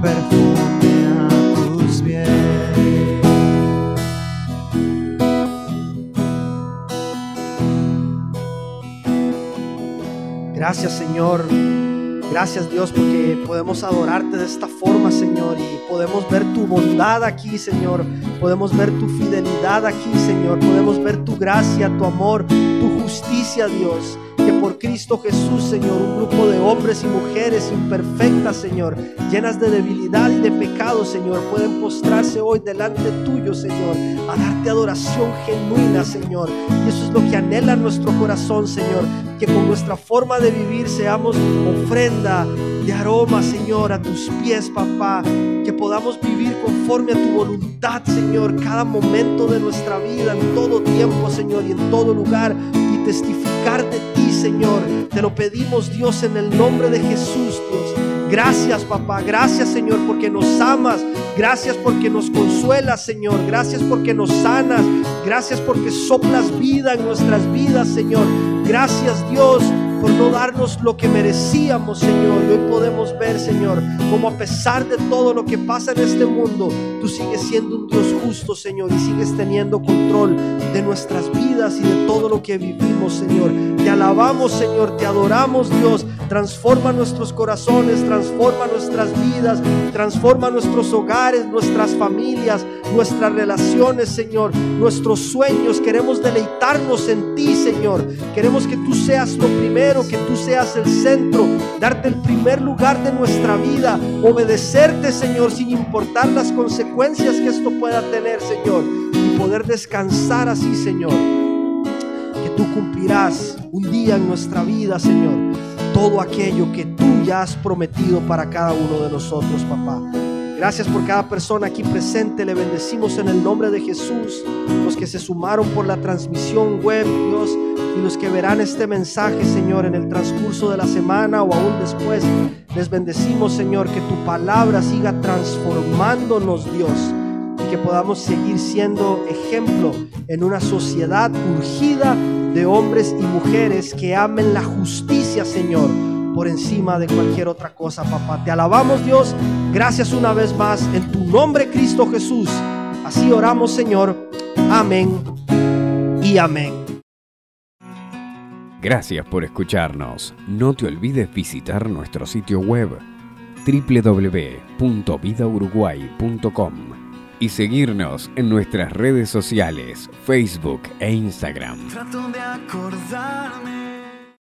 perfume a tus pies. Gracias, Señor. Gracias, Dios, porque podemos adorarte de esta forma, Señor, y podemos ver tu bondad aquí, Señor. Podemos ver tu fidelidad aquí, Señor. Podemos ver tu gracia, tu amor, tu justicia, Dios. Que por Cristo Jesús, Señor, un grupo de hombres y mujeres imperfectas, Señor, llenas de debilidad y de pecado, Señor, pueden postrarse hoy delante tuyo, Señor, a darte adoración genuina, Señor. Y eso es lo que anhela nuestro corazón, Señor, que con nuestra forma de vivir seamos ofrenda de aroma, Señor, a tus pies, papá. Que podamos vivir conforme a tu voluntad, Señor, cada momento de nuestra vida, en todo tiempo, Señor, y en todo lugar, y testificar de ti, Señor. Te lo pedimos, Dios, en el nombre de Jesús, Dios. Gracias, papá. Gracias, Señor, porque nos amas. Gracias porque nos consuelas, Señor. Gracias porque nos sanas. Gracias porque soplas vida en nuestras vidas, Señor. Gracias, Dios, por no darnos lo que merecíamos, Señor. Y hoy podemos ver, Señor, como a pesar de todo lo que pasa en este mundo, tú sigues siendo un Dios justo, Señor, y sigues teniendo control de nuestras vidas y de todo lo que vivimos, Señor. Te alabamos, Señor, te adoramos, Dios. Transforma nuestros corazones, transforma nuestras vidas, transforma nuestros hogares, nuestras familias, nuestras relaciones, Señor, nuestros sueños. Queremos deleitarnos en ti, Señor. Queremos que tú seas lo primero, que tú seas el centro, darte el primer lugar de nuestra vida, obedecerte, Señor, sin importar las consecuencias que esto pueda tener, Señor, y poder descansar así, Señor, que tú cumplirás un día en nuestra vida, Señor, todo aquello que tú ya has prometido para cada uno de nosotros, papá. Gracias por cada persona aquí presente. Le bendecimos en el nombre de Jesús. Los que se sumaron por la transmisión web, Dios, y los que verán este mensaje, Señor, en el transcurso de la semana o aún después, les bendecimos, Señor, que tu palabra siga transformándonos, Dios, y que podamos seguir siendo ejemplo en una sociedad urgida de hombres y mujeres que amen la justicia, Señor, por encima de cualquier otra cosa, papá. Te alabamos, Dios. Gracias una vez más en tu nombre, Cristo Jesús. Así oramos, Señor. Amén y amén. Gracias por escucharnos. No te olvides visitar nuestro sitio web doble u doble u doble u punto vida uruguay punto com y seguirnos en nuestras redes sociales, Facebook e Instagram. Trato de acordarme